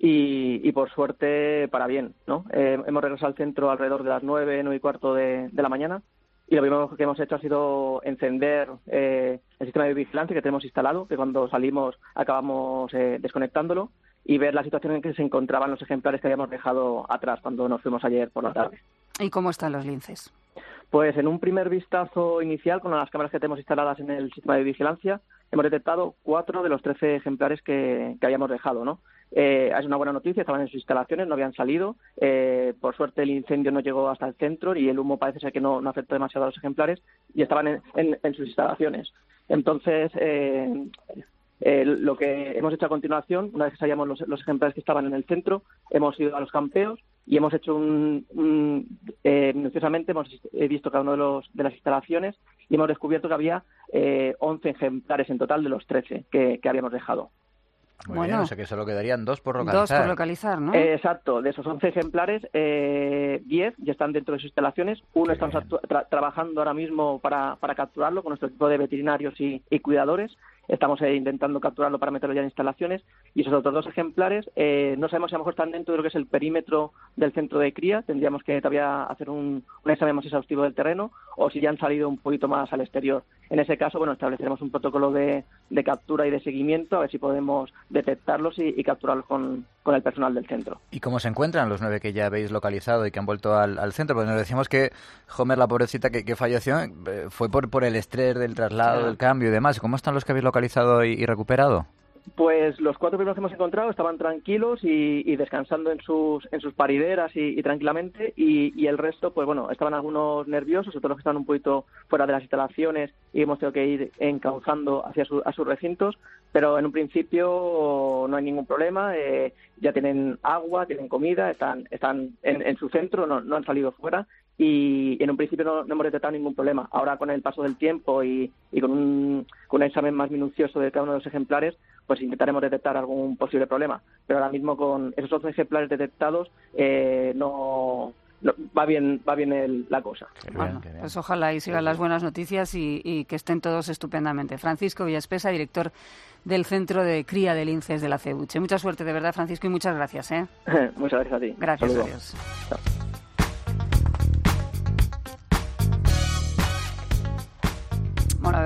Y por suerte para bien, ¿no? Hemos regresado al centro alrededor de las 9:15 de la mañana y lo primero que hemos hecho ha sido encender el sistema de vigilancia que tenemos instalado, que cuando salimos acabamos desconectándolo, y ver la situación en que se encontraban los ejemplares que habíamos dejado atrás cuando nos fuimos ayer por la tarde. ¿Y cómo están los linces? Pues en un primer vistazo inicial, con las cámaras que tenemos instaladas en el sistema de vigilancia, hemos detectado 4 de los 13 ejemplares que habíamos dejado, ¿no? Es una buena noticia, estaban en sus instalaciones, no habían salido. Por suerte el incendio no llegó hasta el centro y el humo parece ser que no afectó demasiado a los ejemplares y estaban en sus instalaciones. Entonces, lo que hemos hecho a continuación, una vez que sabíamos los ejemplares que estaban en el centro, hemos ido a los campeos y hemos hecho minuciosamente hemos visto cada uno de las instalaciones y hemos descubierto que había 11 ejemplares en total de los 13 que habíamos dejado. Muy bien, o sea que solo quedarían 2 por localizar. 2 por localizar, ¿no? Exacto, de esos 11 ejemplares, 10 ya están dentro de sus instalaciones. Uno estamos trabajando ahora mismo para capturarlo con nuestro equipo de veterinarios y cuidadores. Estamos intentando capturarlo para meterlo ya en instalaciones. Y esos otros 2 ejemplares, no sabemos si a lo mejor están dentro de lo que es el perímetro del centro de cría. Tendríamos que todavía hacer un examen más exhaustivo del terreno, o si ya han salido un poquito más al exterior. En ese caso, bueno, estableceremos un protocolo de captura y de seguimiento, a ver si podemos detectarlos y capturarlos con el personal del centro. ¿Y cómo se encuentran los 9 que ya habéis localizado y que han vuelto al centro? Porque nos decíamos que Homer, la pobrecita que falleció, fue por el estrés del traslado, del cambio y demás. ¿Cómo están los que habéis localizado y recuperado? Pues los 4 primeros que hemos encontrado estaban tranquilos y descansando en sus parideras y tranquilamente, y el resto, pues bueno, estaban algunos nerviosos, otros que estaban un poquito fuera de las instalaciones y hemos tenido que ir encauzando hacia sus recintos, pero en un principio no hay ningún problema, ya tienen agua, tienen comida, están en su centro, no han salido fuera. Y en un principio no hemos detectado ningún problema. Ahora, con el paso del tiempo y con un examen más minucioso de cada uno de los ejemplares, pues intentaremos detectar algún posible problema. Pero ahora mismo, con esos 11 ejemplares detectados, no va bien la cosa. Bueno, pues ojalá y sigan las buenas noticias y que estén todos estupendamente. Francisco Villaespesa, director del Centro de Cría de Linces de la Acebuche. Mucha suerte, de verdad, Francisco, y muchas gracias. Muchas gracias a ti. Gracias, Saludos. adiós. Chao.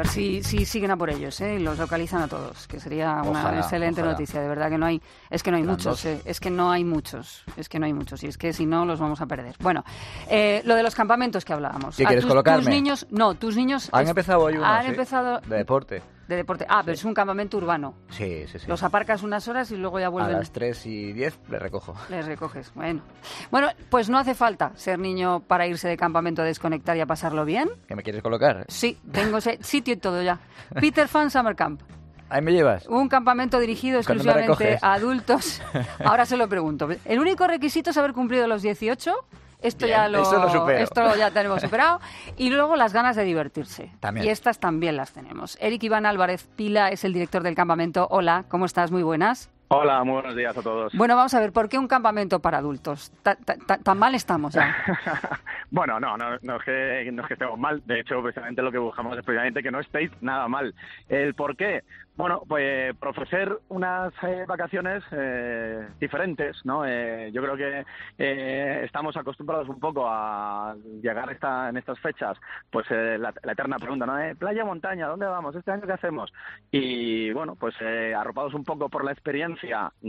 ver si siguen a por ellos, y los localizan a todos, que sería una excelente noticia. De verdad que no hay muchos, es que no hay muchos, y es que si no los vamos a perder. Bueno, lo de los campamentos que hablábamos. ¿Qué quieres colocarme? Tus niños han empezado hoy uno, han empezado de deporte. De deporte. Pero es un campamento urbano. Sí. Los aparcas unas horas y luego ya vuelven. A las 3:10 les recojo. Les recoges, bueno, pues no hace falta ser niño para irse de campamento a desconectar y a pasarlo bien. ¿Qué me quieres colocar? Sí, tengo sitio y todo ya. Peter Fan Summer Camp. Ahí me llevas. Un campamento dirigido exclusivamente a adultos. Ahora se lo pregunto. El único requisito es haber cumplido los 18. Esto ya tenemos superado. Y luego las ganas de divertirse. También. Y estas también las tenemos. Eric Iván Álvarez Pila es el director del campamento. Hola, ¿cómo estás? Muy buenas. Hola, muy buenos días a todos. Bueno, vamos a ver, ¿por qué un campamento para adultos? ¿Tan mal estamos ya? Bueno, no es que estemos mal. De hecho, precisamente lo que buscamos es precisamente que no estéis nada mal. ¿El por qué? Bueno, pues por ofrecer unas vacaciones diferentes, ¿no? Yo creo que estamos acostumbrados un poco a llegar en estas fechas, pues la eterna pregunta, ¿no? Playa, montaña, ¿dónde vamos? ¿Este año qué hacemos? Y bueno, pues arropados un poco por la experiencia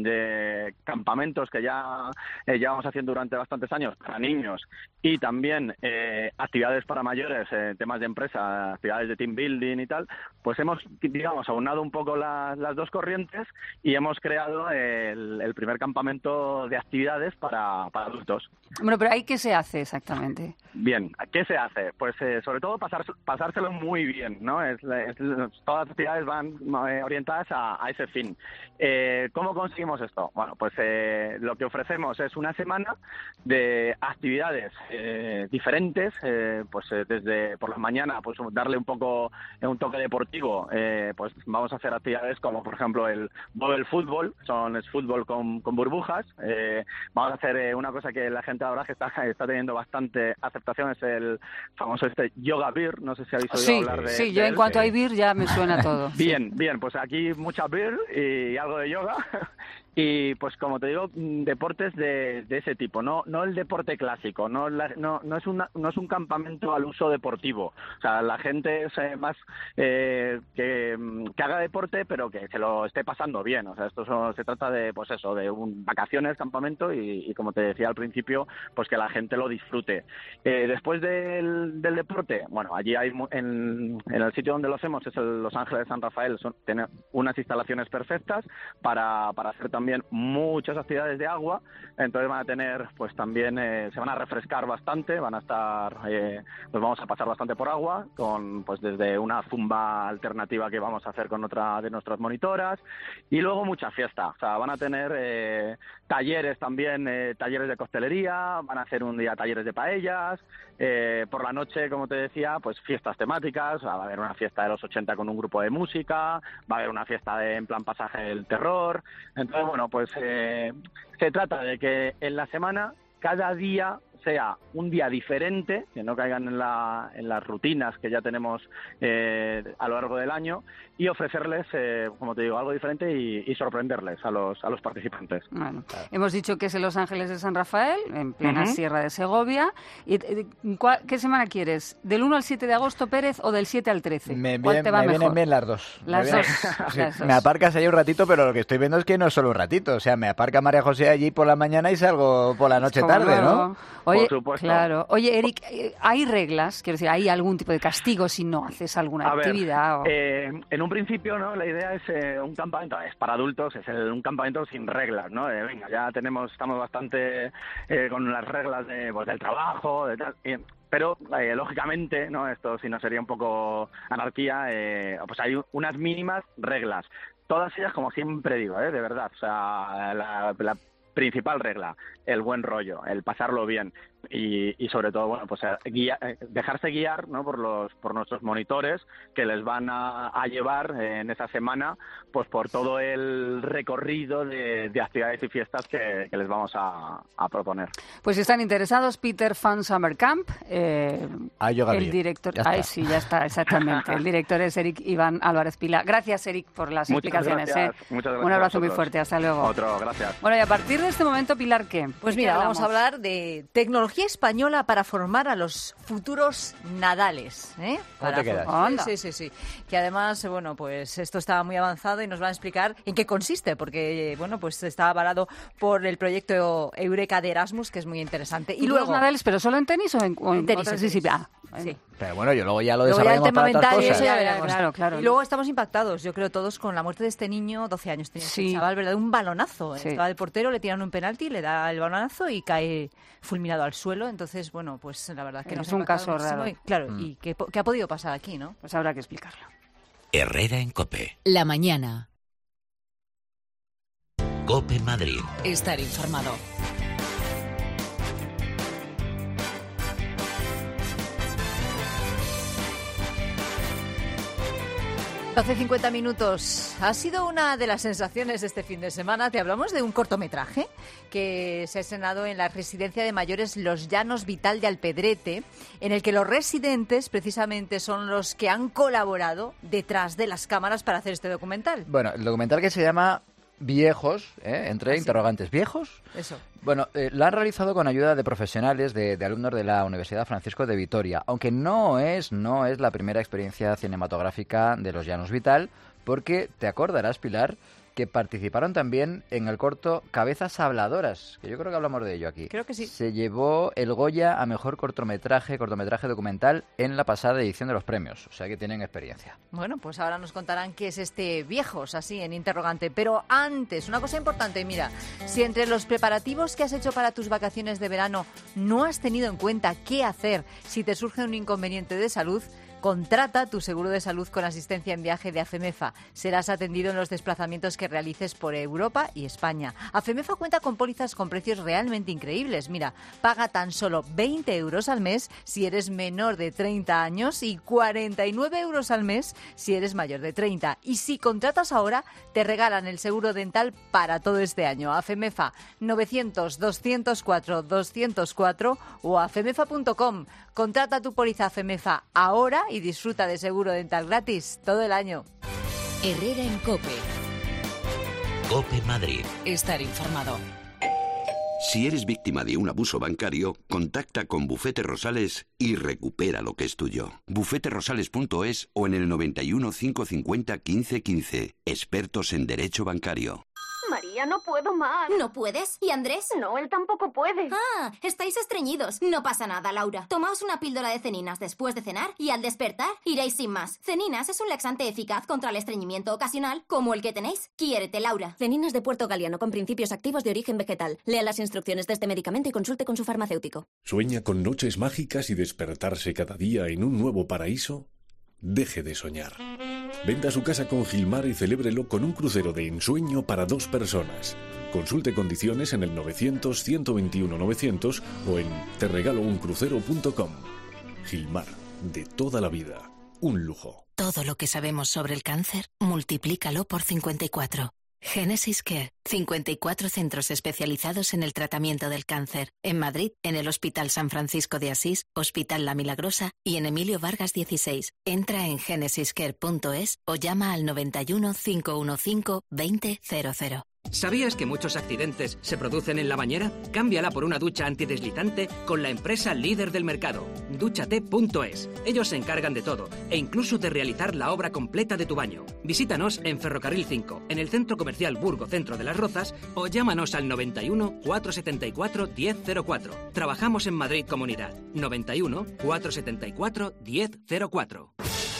de campamentos que ya llevamos haciendo durante bastantes años para niños y también actividades para mayores, temas de empresa, actividades de team building y tal, pues hemos, digamos, aunado un poco las dos corrientes y hemos creado el primer campamento de actividades para adultos. Bueno, pero ¿ahí qué se hace exactamente? Bien, ¿qué se hace? Pues sobre todo pasárselo muy bien, ¿no? Todas las actividades van orientadas a ese fin. ¿Cómo conseguimos esto? Bueno, pues lo que ofrecemos es una semana de actividades diferentes, pues desde por la mañana, pues darle un poco un toque deportivo, pues vamos a hacer actividades como, por ejemplo, el bubble fútbol, es fútbol con burbujas. Vamos a hacer una cosa que la gente ahora que está teniendo bastante aceptación, es el famoso yoga beer, no sé si habéis oído hablar de Sí, yo en cuanto hay beer ya me suena todo. Bien, pues aquí mucha beer y algo de yoga. Y pues como te digo, deportes de ese tipo, no el deporte clásico, no es un campamento al uso deportivo. O sea, la gente es más que haga deporte, pero que se lo esté pasando bien. O sea, esto se trata de, pues eso, de vacaciones, campamento y como te decía al principio, pues que la gente lo disfrute. Después del deporte, bueno, allí hay en el sitio donde lo hacemos, es el Los Ángeles de San Rafael, tiene unas instalaciones perfectas para hacer también muchas actividades de agua. Entonces van a tener, pues también se van a refrescar bastante, van a estar, nos vamos a pasar bastante por agua, con pues desde una zumba alternativa que vamos a hacer con otra de nuestras monitoras, y luego mucha fiesta. O sea, van a tener talleres también, talleres de costelería, van a hacer un día talleres de paellas, por la noche, como te decía, pues fiestas temáticas. O sea, va a haber una fiesta de los 80 con un grupo de música, va a haber una fiesta en plan pasaje del terror. Entonces, bueno, pues se trata de que en la semana cada día sea un día diferente, que no caigan en las rutinas que ya tenemos a lo largo del año, y ofrecerles, como te digo, algo diferente y sorprenderles a los participantes. Bueno, hemos dicho que es en Los Ángeles de San Rafael, en plena Sierra de Segovia. ¿Qué semana quieres? ¿Del 1 al 7 de agosto, Pérez, o del 7 al 13? ¿Cuál te va mejor? Me vienen bien las dos. Las dos. Me aparcas ahí un ratito, pero lo que estoy viendo es que no es solo un ratito. O sea, me aparca María José allí por la mañana y salgo por la noche tarde, ¿no? Oye, por supuesto. Claro. Oye, Eric, ¿hay reglas? Quiero decir, ¿hay algún tipo de castigo si no haces alguna actividad? En un principio, ¿no? La idea es un campamento, es para adultos, es un campamento sin reglas, ¿no? Venga, ya estamos bastante con las reglas del trabajo, de tal. Pero, lógicamente, ¿no? Esto si no sería un poco anarquía, pues hay unas mínimas reglas. Todas ellas, como siempre digo, de verdad. O sea, la principal regla, el buen rollo, el pasarlo bien y sobre todo, bueno, pues dejarse guiar, ¿no? por nuestros monitores, que les van a llevar en esa semana pues por todo el recorrido de actividades y fiestas que les vamos a proponer. Pues si están interesados, Peter Fan Summer Camp, el director, sí, ya está, exactamente. El director es Eric Iván Álvarez Pila. Gracias, Eric, por las explicaciones. Muchas gracias. Un abrazo muy fuerte, hasta luego. Otro, gracias. Bueno, y a partir de este momento, Pilar, ¿qué? Pues mira, vamos a hablar de tecnología Tecnología española para formar a los futuros Nadales. ¿Cómo te quedas? Sí. Que además, bueno, pues esto está muy avanzado y nos van a explicar en qué consiste, porque, bueno, pues está avalado por el proyecto Eureka de Erasmus, que es muy interesante. Y luego Nadales, ¿pero solo en tenis o en tenis? otras? Sí. Sí. Pero bueno, yo luego ya lo desarrollamos para otras cosas. Eso ya veremos. Claro. Y luego estamos impactados, yo creo, todos con la muerte de este niño, 12 años tenía este chaval, ¿verdad? Un balonazo. Sí. Estaba el portero, le tiran un penalti, le da el balonazo y cae fulminado al suelo. Entonces, bueno, pues la verdad que es un caso raro. Claro, ¿y qué ha podido pasar aquí, no? Pues habrá que explicarlo. Herrera en COPE. La mañana. COPE Madrid. Estar informado. 12:50 minutos. Ha sido una de las sensaciones de este fin de semana. Te hablamos de un cortometraje que se ha estrenado en la residencia de mayores Los Llanos Vital de Alpedrete, en el que los residentes precisamente son los que han colaborado detrás de las cámaras para hacer este documental. Bueno, el documental que se llama Viejos, entre interrogantes, ¿viejos? Eso. Bueno, lo han realizado con ayuda de profesionales, de alumnos de la Universidad Francisco de Vitoria, aunque no es la primera experiencia cinematográfica de Los Llanos Vital, porque te acordarás, Pilar, que participaron también en el corto Cabezas Habladoras, que yo creo que hablamos de ello aquí. Creo que sí. Se llevó el Goya a mejor cortometraje documental en la pasada edición de los premios, o sea que tienen experiencia. Bueno, pues ahora nos contarán qué es este Viejos, así en interrogante. Pero antes, una cosa importante, mira, si entre los preparativos que has hecho para tus vacaciones de verano no has tenido en cuenta qué hacer si te surge un inconveniente de salud, contrata tu seguro de salud con asistencia en viaje de AFEMEFA. Serás atendido en los desplazamientos que realices por Europa y España. AFEMEFA cuenta con pólizas con precios realmente increíbles. Mira, paga tan solo 20 euros al mes si eres menor de 30 años y 49 euros al mes si eres mayor de 30. Y si contratas ahora, te regalan el seguro dental para todo este año. AFEMEFA 900-204-204 o afemefa.com. Contrata tu póliza AFEMEFA ahora y disfruta de seguro dental gratis todo el año. Herrera en COPE. COPE Madrid. Estar informado. Si eres víctima de un abuso bancario, contacta con Bufete Rosales y recupera lo que es tuyo. bufeterosales.es o en el 91 550 15 15. Expertos en derecho bancario. María, no puedo más. ¿No puedes? ¿Y Andrés? No, él tampoco puede. Ah, estáis estreñidos. No pasa nada, Laura. Tomaos una píldora de Ceninas después de cenar y al despertar iréis sin más. Ceninas es un laxante eficaz contra el estreñimiento ocasional, como el que tenéis. Quiérete, Laura. Ceninas de Puerto Galiano con principios activos de origen vegetal. Lea las instrucciones de este medicamento y consulte con su farmacéutico. ¿Sueña con noches mágicas y despertarse cada día en un nuevo paraíso? Deje de soñar. Venda su casa con Gilmar y celébrelo con un crucero de ensueño para 2 personas. Consulte condiciones en el 900-121-900 o en terregalouncrucero.com. Gilmar, de toda la vida, un lujo. Todo lo que sabemos sobre el cáncer, multiplícalo por 54. Genesis Care, 54 centros especializados en el tratamiento del cáncer. En Madrid, en el Hospital San Francisco de Asís, Hospital La Milagrosa y en Emilio Vargas 16. Entra en genesiscare.es o llama al 91 515 2000. ¿Sabías que muchos accidentes se producen en la bañera? Cámbiala por una ducha antideslizante con la empresa líder del mercado, dúchate.es. Ellos se encargan de todo e incluso de realizar la obra completa de tu baño. Visítanos en Ferrocarril 5, en el Centro Comercial Burgo Centro de las Rozas o llámanos al 91 474 1004. Trabajamos en Madrid Comunidad. 91 474 1004.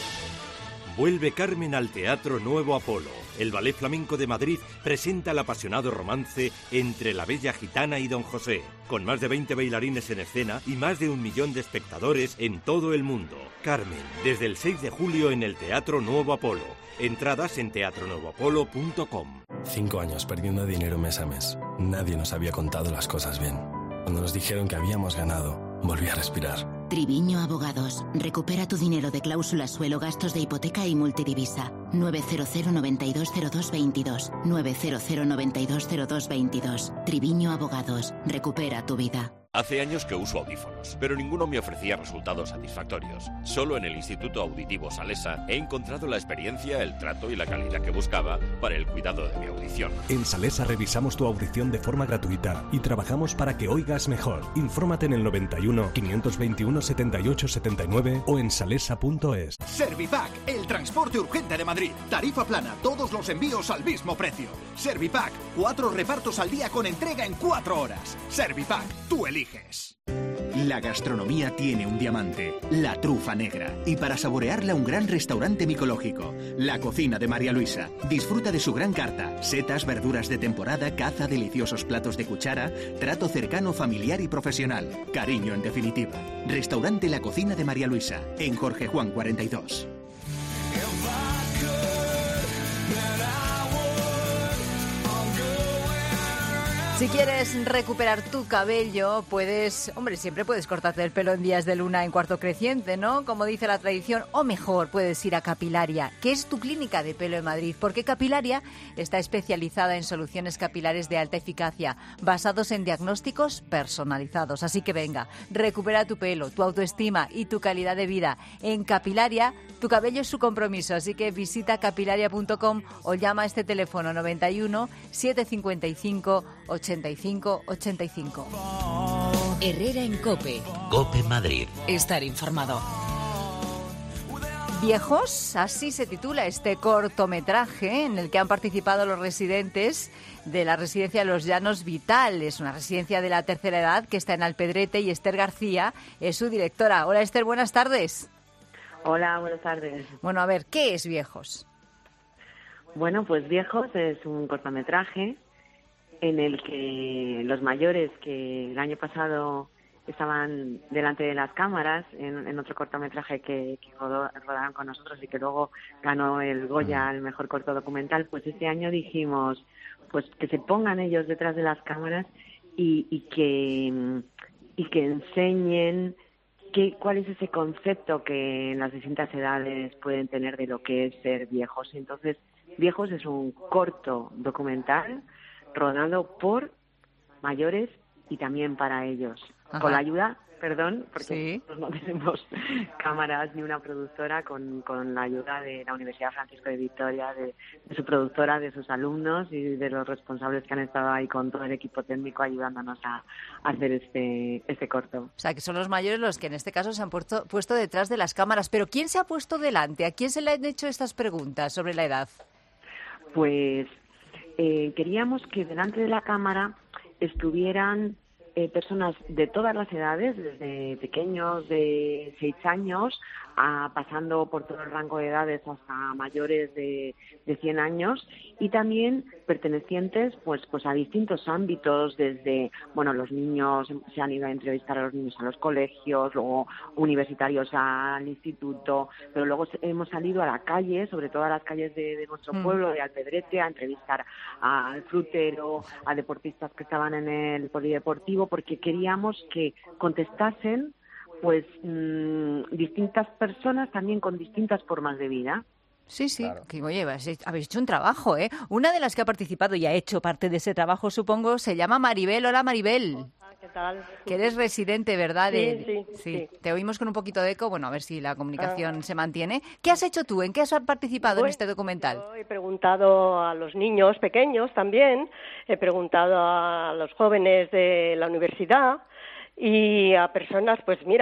Vuelve Carmen al Teatro Nuevo Apolo. El Ballet Flamenco de Madrid presenta el apasionado romance entre la bella gitana y Don José, con más de 20 bailarines en escena y más de 1 millón de espectadores en todo el mundo. Carmen, desde el 6 de julio en el Teatro Nuevo Apolo. Entradas en teatronuevoapolo.com. 5 años perdiendo dinero mes a mes. Nadie nos había contado las cosas bien. Cuando nos dijeron que habíamos ganado, volví a respirar. Triviño Abogados. Recupera tu dinero de cláusula suelo, gastos de hipoteca y multidivisa. 900 9202 22. 900 9202 22. Triviño Abogados. Recupera tu vida. Hace años que uso audífonos, pero ninguno me ofrecía resultados satisfactorios. Solo en el Instituto Auditivo Salesa he encontrado la experiencia, el trato y la calidad que buscaba para el cuidado de mi audición. En Salesa revisamos tu audición de forma gratuita y trabajamos para que oigas mejor. Infórmate en el 91 521 78 79 o en salesa.es. Servipack, el transporte urgente de Madrid. Tarifa plana, todos los envíos al mismo precio. Servipack, 4 repartos al día con entrega en 4 horas. Servipack, tú eliges. La gastronomía tiene un diamante, la trufa negra. Y para saborearla, un gran restaurante micológico. La cocina de María Luisa. Disfruta de su gran carta. Setas, verduras de temporada, caza, deliciosos platos de cuchara, trato cercano, familiar y profesional. Cariño en definitiva. Restaurante La Cocina de María Luisa, en Jorge Juan 42. Si quieres recuperar tu cabello, siempre puedes cortarte el pelo en días de luna en cuarto creciente, ¿no? Como dice la tradición, o mejor, puedes ir a Capilaria, que es tu clínica de pelo en Madrid, porque Capilaria está especializada en soluciones capilares de alta eficacia, basados en diagnósticos personalizados. Así que venga, recupera tu pelo, tu autoestima y tu calidad de vida. En Capilaria, tu cabello es su compromiso, así que visita capilaria.com o llama a este teléfono 91 755 85 85. Herrera en COPE. COPE Madrid. Estar informado. Viejos, así se titula este cortometraje en el que han participado los residentes de la residencia de Los Llanos Vital. Es una residencia de la tercera edad que está en Alpedrete y Esther García es su directora. Hola Esther, buenas tardes. Hola, buenas tardes. Bueno, a ver, ¿qué es Viejos? Bueno, pues Viejos es un cortometraje en el que los mayores que el año pasado estaban delante de las cámaras en otro cortometraje que rodaron con nosotros y que luego ganó el Goya al mejor corto documental, pues este año dijimos pues que se pongan ellos detrás de las cámaras y que enseñen cuál es ese concepto que en las distintas edades pueden tener de lo que es ser viejos. Entonces, Viejos es un corto documental rodado por mayores y también para ellos. Ajá. Con la ayuda, porque no tenemos cámaras ni una productora, con la ayuda de la Universidad Francisco de Vitoria, de su productora, de sus alumnos y de los responsables que han estado ahí con todo el equipo técnico ayudándonos a hacer este corto. O sea, que son los mayores los que en este caso se han puesto detrás de las cámaras. Pero ¿quién se ha puesto delante? ¿A quién se le han hecho estas preguntas sobre la edad? Pues queríamos que delante de la cámara estuvieran personas de todas las edades, desde pequeños de 6 años, pasando por todo el rango de edades hasta mayores de 100 años, y también pertenecientes pues a distintos ámbitos, desde, los niños, se han ido a entrevistar a los niños a los colegios, luego universitarios al instituto, pero luego hemos salido a la calle, sobre todo a las calles de nuestro pueblo, de Alpedrete, a entrevistar al frutero, a deportistas que estaban en el polideportivo, porque queríamos que contestasen distintas personas también con distintas formas de vida. Sí, claro. Que oye, habéis hecho un trabajo, ¿eh? Una de las que ha participado y ha hecho parte de ese trabajo, supongo, se llama Maribel. Hola, Maribel. ¿Qué tal? Que eres residente, ¿verdad? Sí. Te oímos con un poquito de eco, a ver si la comunicación se mantiene. ¿Qué has hecho tú? ¿En qué has participado en este documental? Yo he preguntado a los niños pequeños también, he preguntado a los jóvenes de la universidad, y a personas,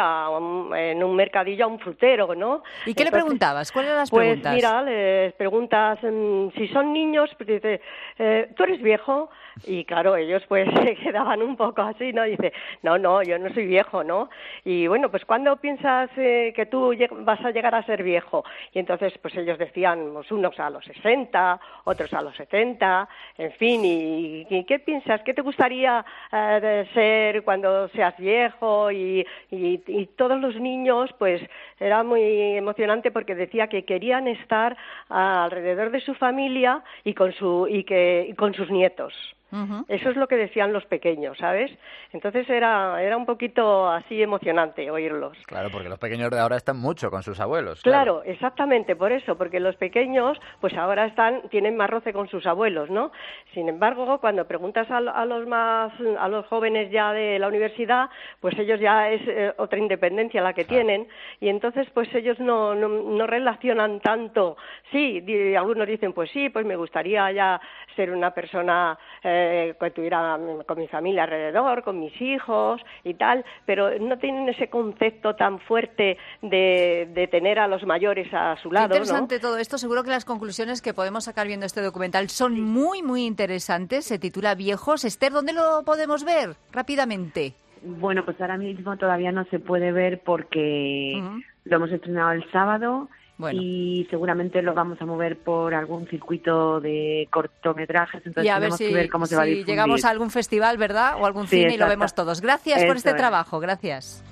en un mercadillo, a un frutero, ¿no? ¿Y qué le preguntabas? ¿Cuáles eran las preguntas? Pues mira, les preguntas si son niños, pues dice, ¿tú eres viejo? Y claro, ellos pues se quedaban un poco así, ¿no? Dice, no, yo no soy viejo, ¿no? Y bueno, pues ¿cuándo piensas que tú vas a llegar a ser viejo? Y entonces pues ellos decían, unos a los 60, otros a los 70, en fin, ¿y qué piensas? ¿Qué te gustaría ser cuando seas viejo? Y todos los niños, pues era muy emocionante porque decía que querían estar alrededor de su familia y con sus nietos. Eso es lo que decían los pequeños, ¿sabes? Entonces era un poquito así emocionante oírlos. Claro, porque los pequeños de ahora están mucho con sus abuelos. Claro, exactamente, por eso, porque los pequeños pues ahora tienen más roce con sus abuelos, ¿no? Sin embargo, cuando preguntas a los jóvenes ya de la universidad, pues ellos ya es otra independencia la que tienen, y entonces pues ellos no relacionan tanto. Sí, algunos dicen, pues sí, pues me gustaría ya ser una persona que tuviera con mi familia alrededor, con mis hijos y tal, pero no tienen ese concepto tan fuerte de tener a los mayores a su lado. Qué interesante, ¿no? Todo esto. Seguro que las conclusiones que podemos sacar viendo este documental son muy, muy interesantes. Se titula Viejos. Esther, ¿dónde lo podemos ver? Rápidamente. Bueno, pues ahora mismo todavía no se puede ver porque lo hemos estrenado el sábado. Bueno. Y seguramente lo vamos a mover por algún circuito de cortometrajes, entonces tenemos que ver cómo se va a difundir. Llegamos a algún festival, ¿verdad? O algún cine, y lo vemos todos. Gracias por este trabajo, gracias.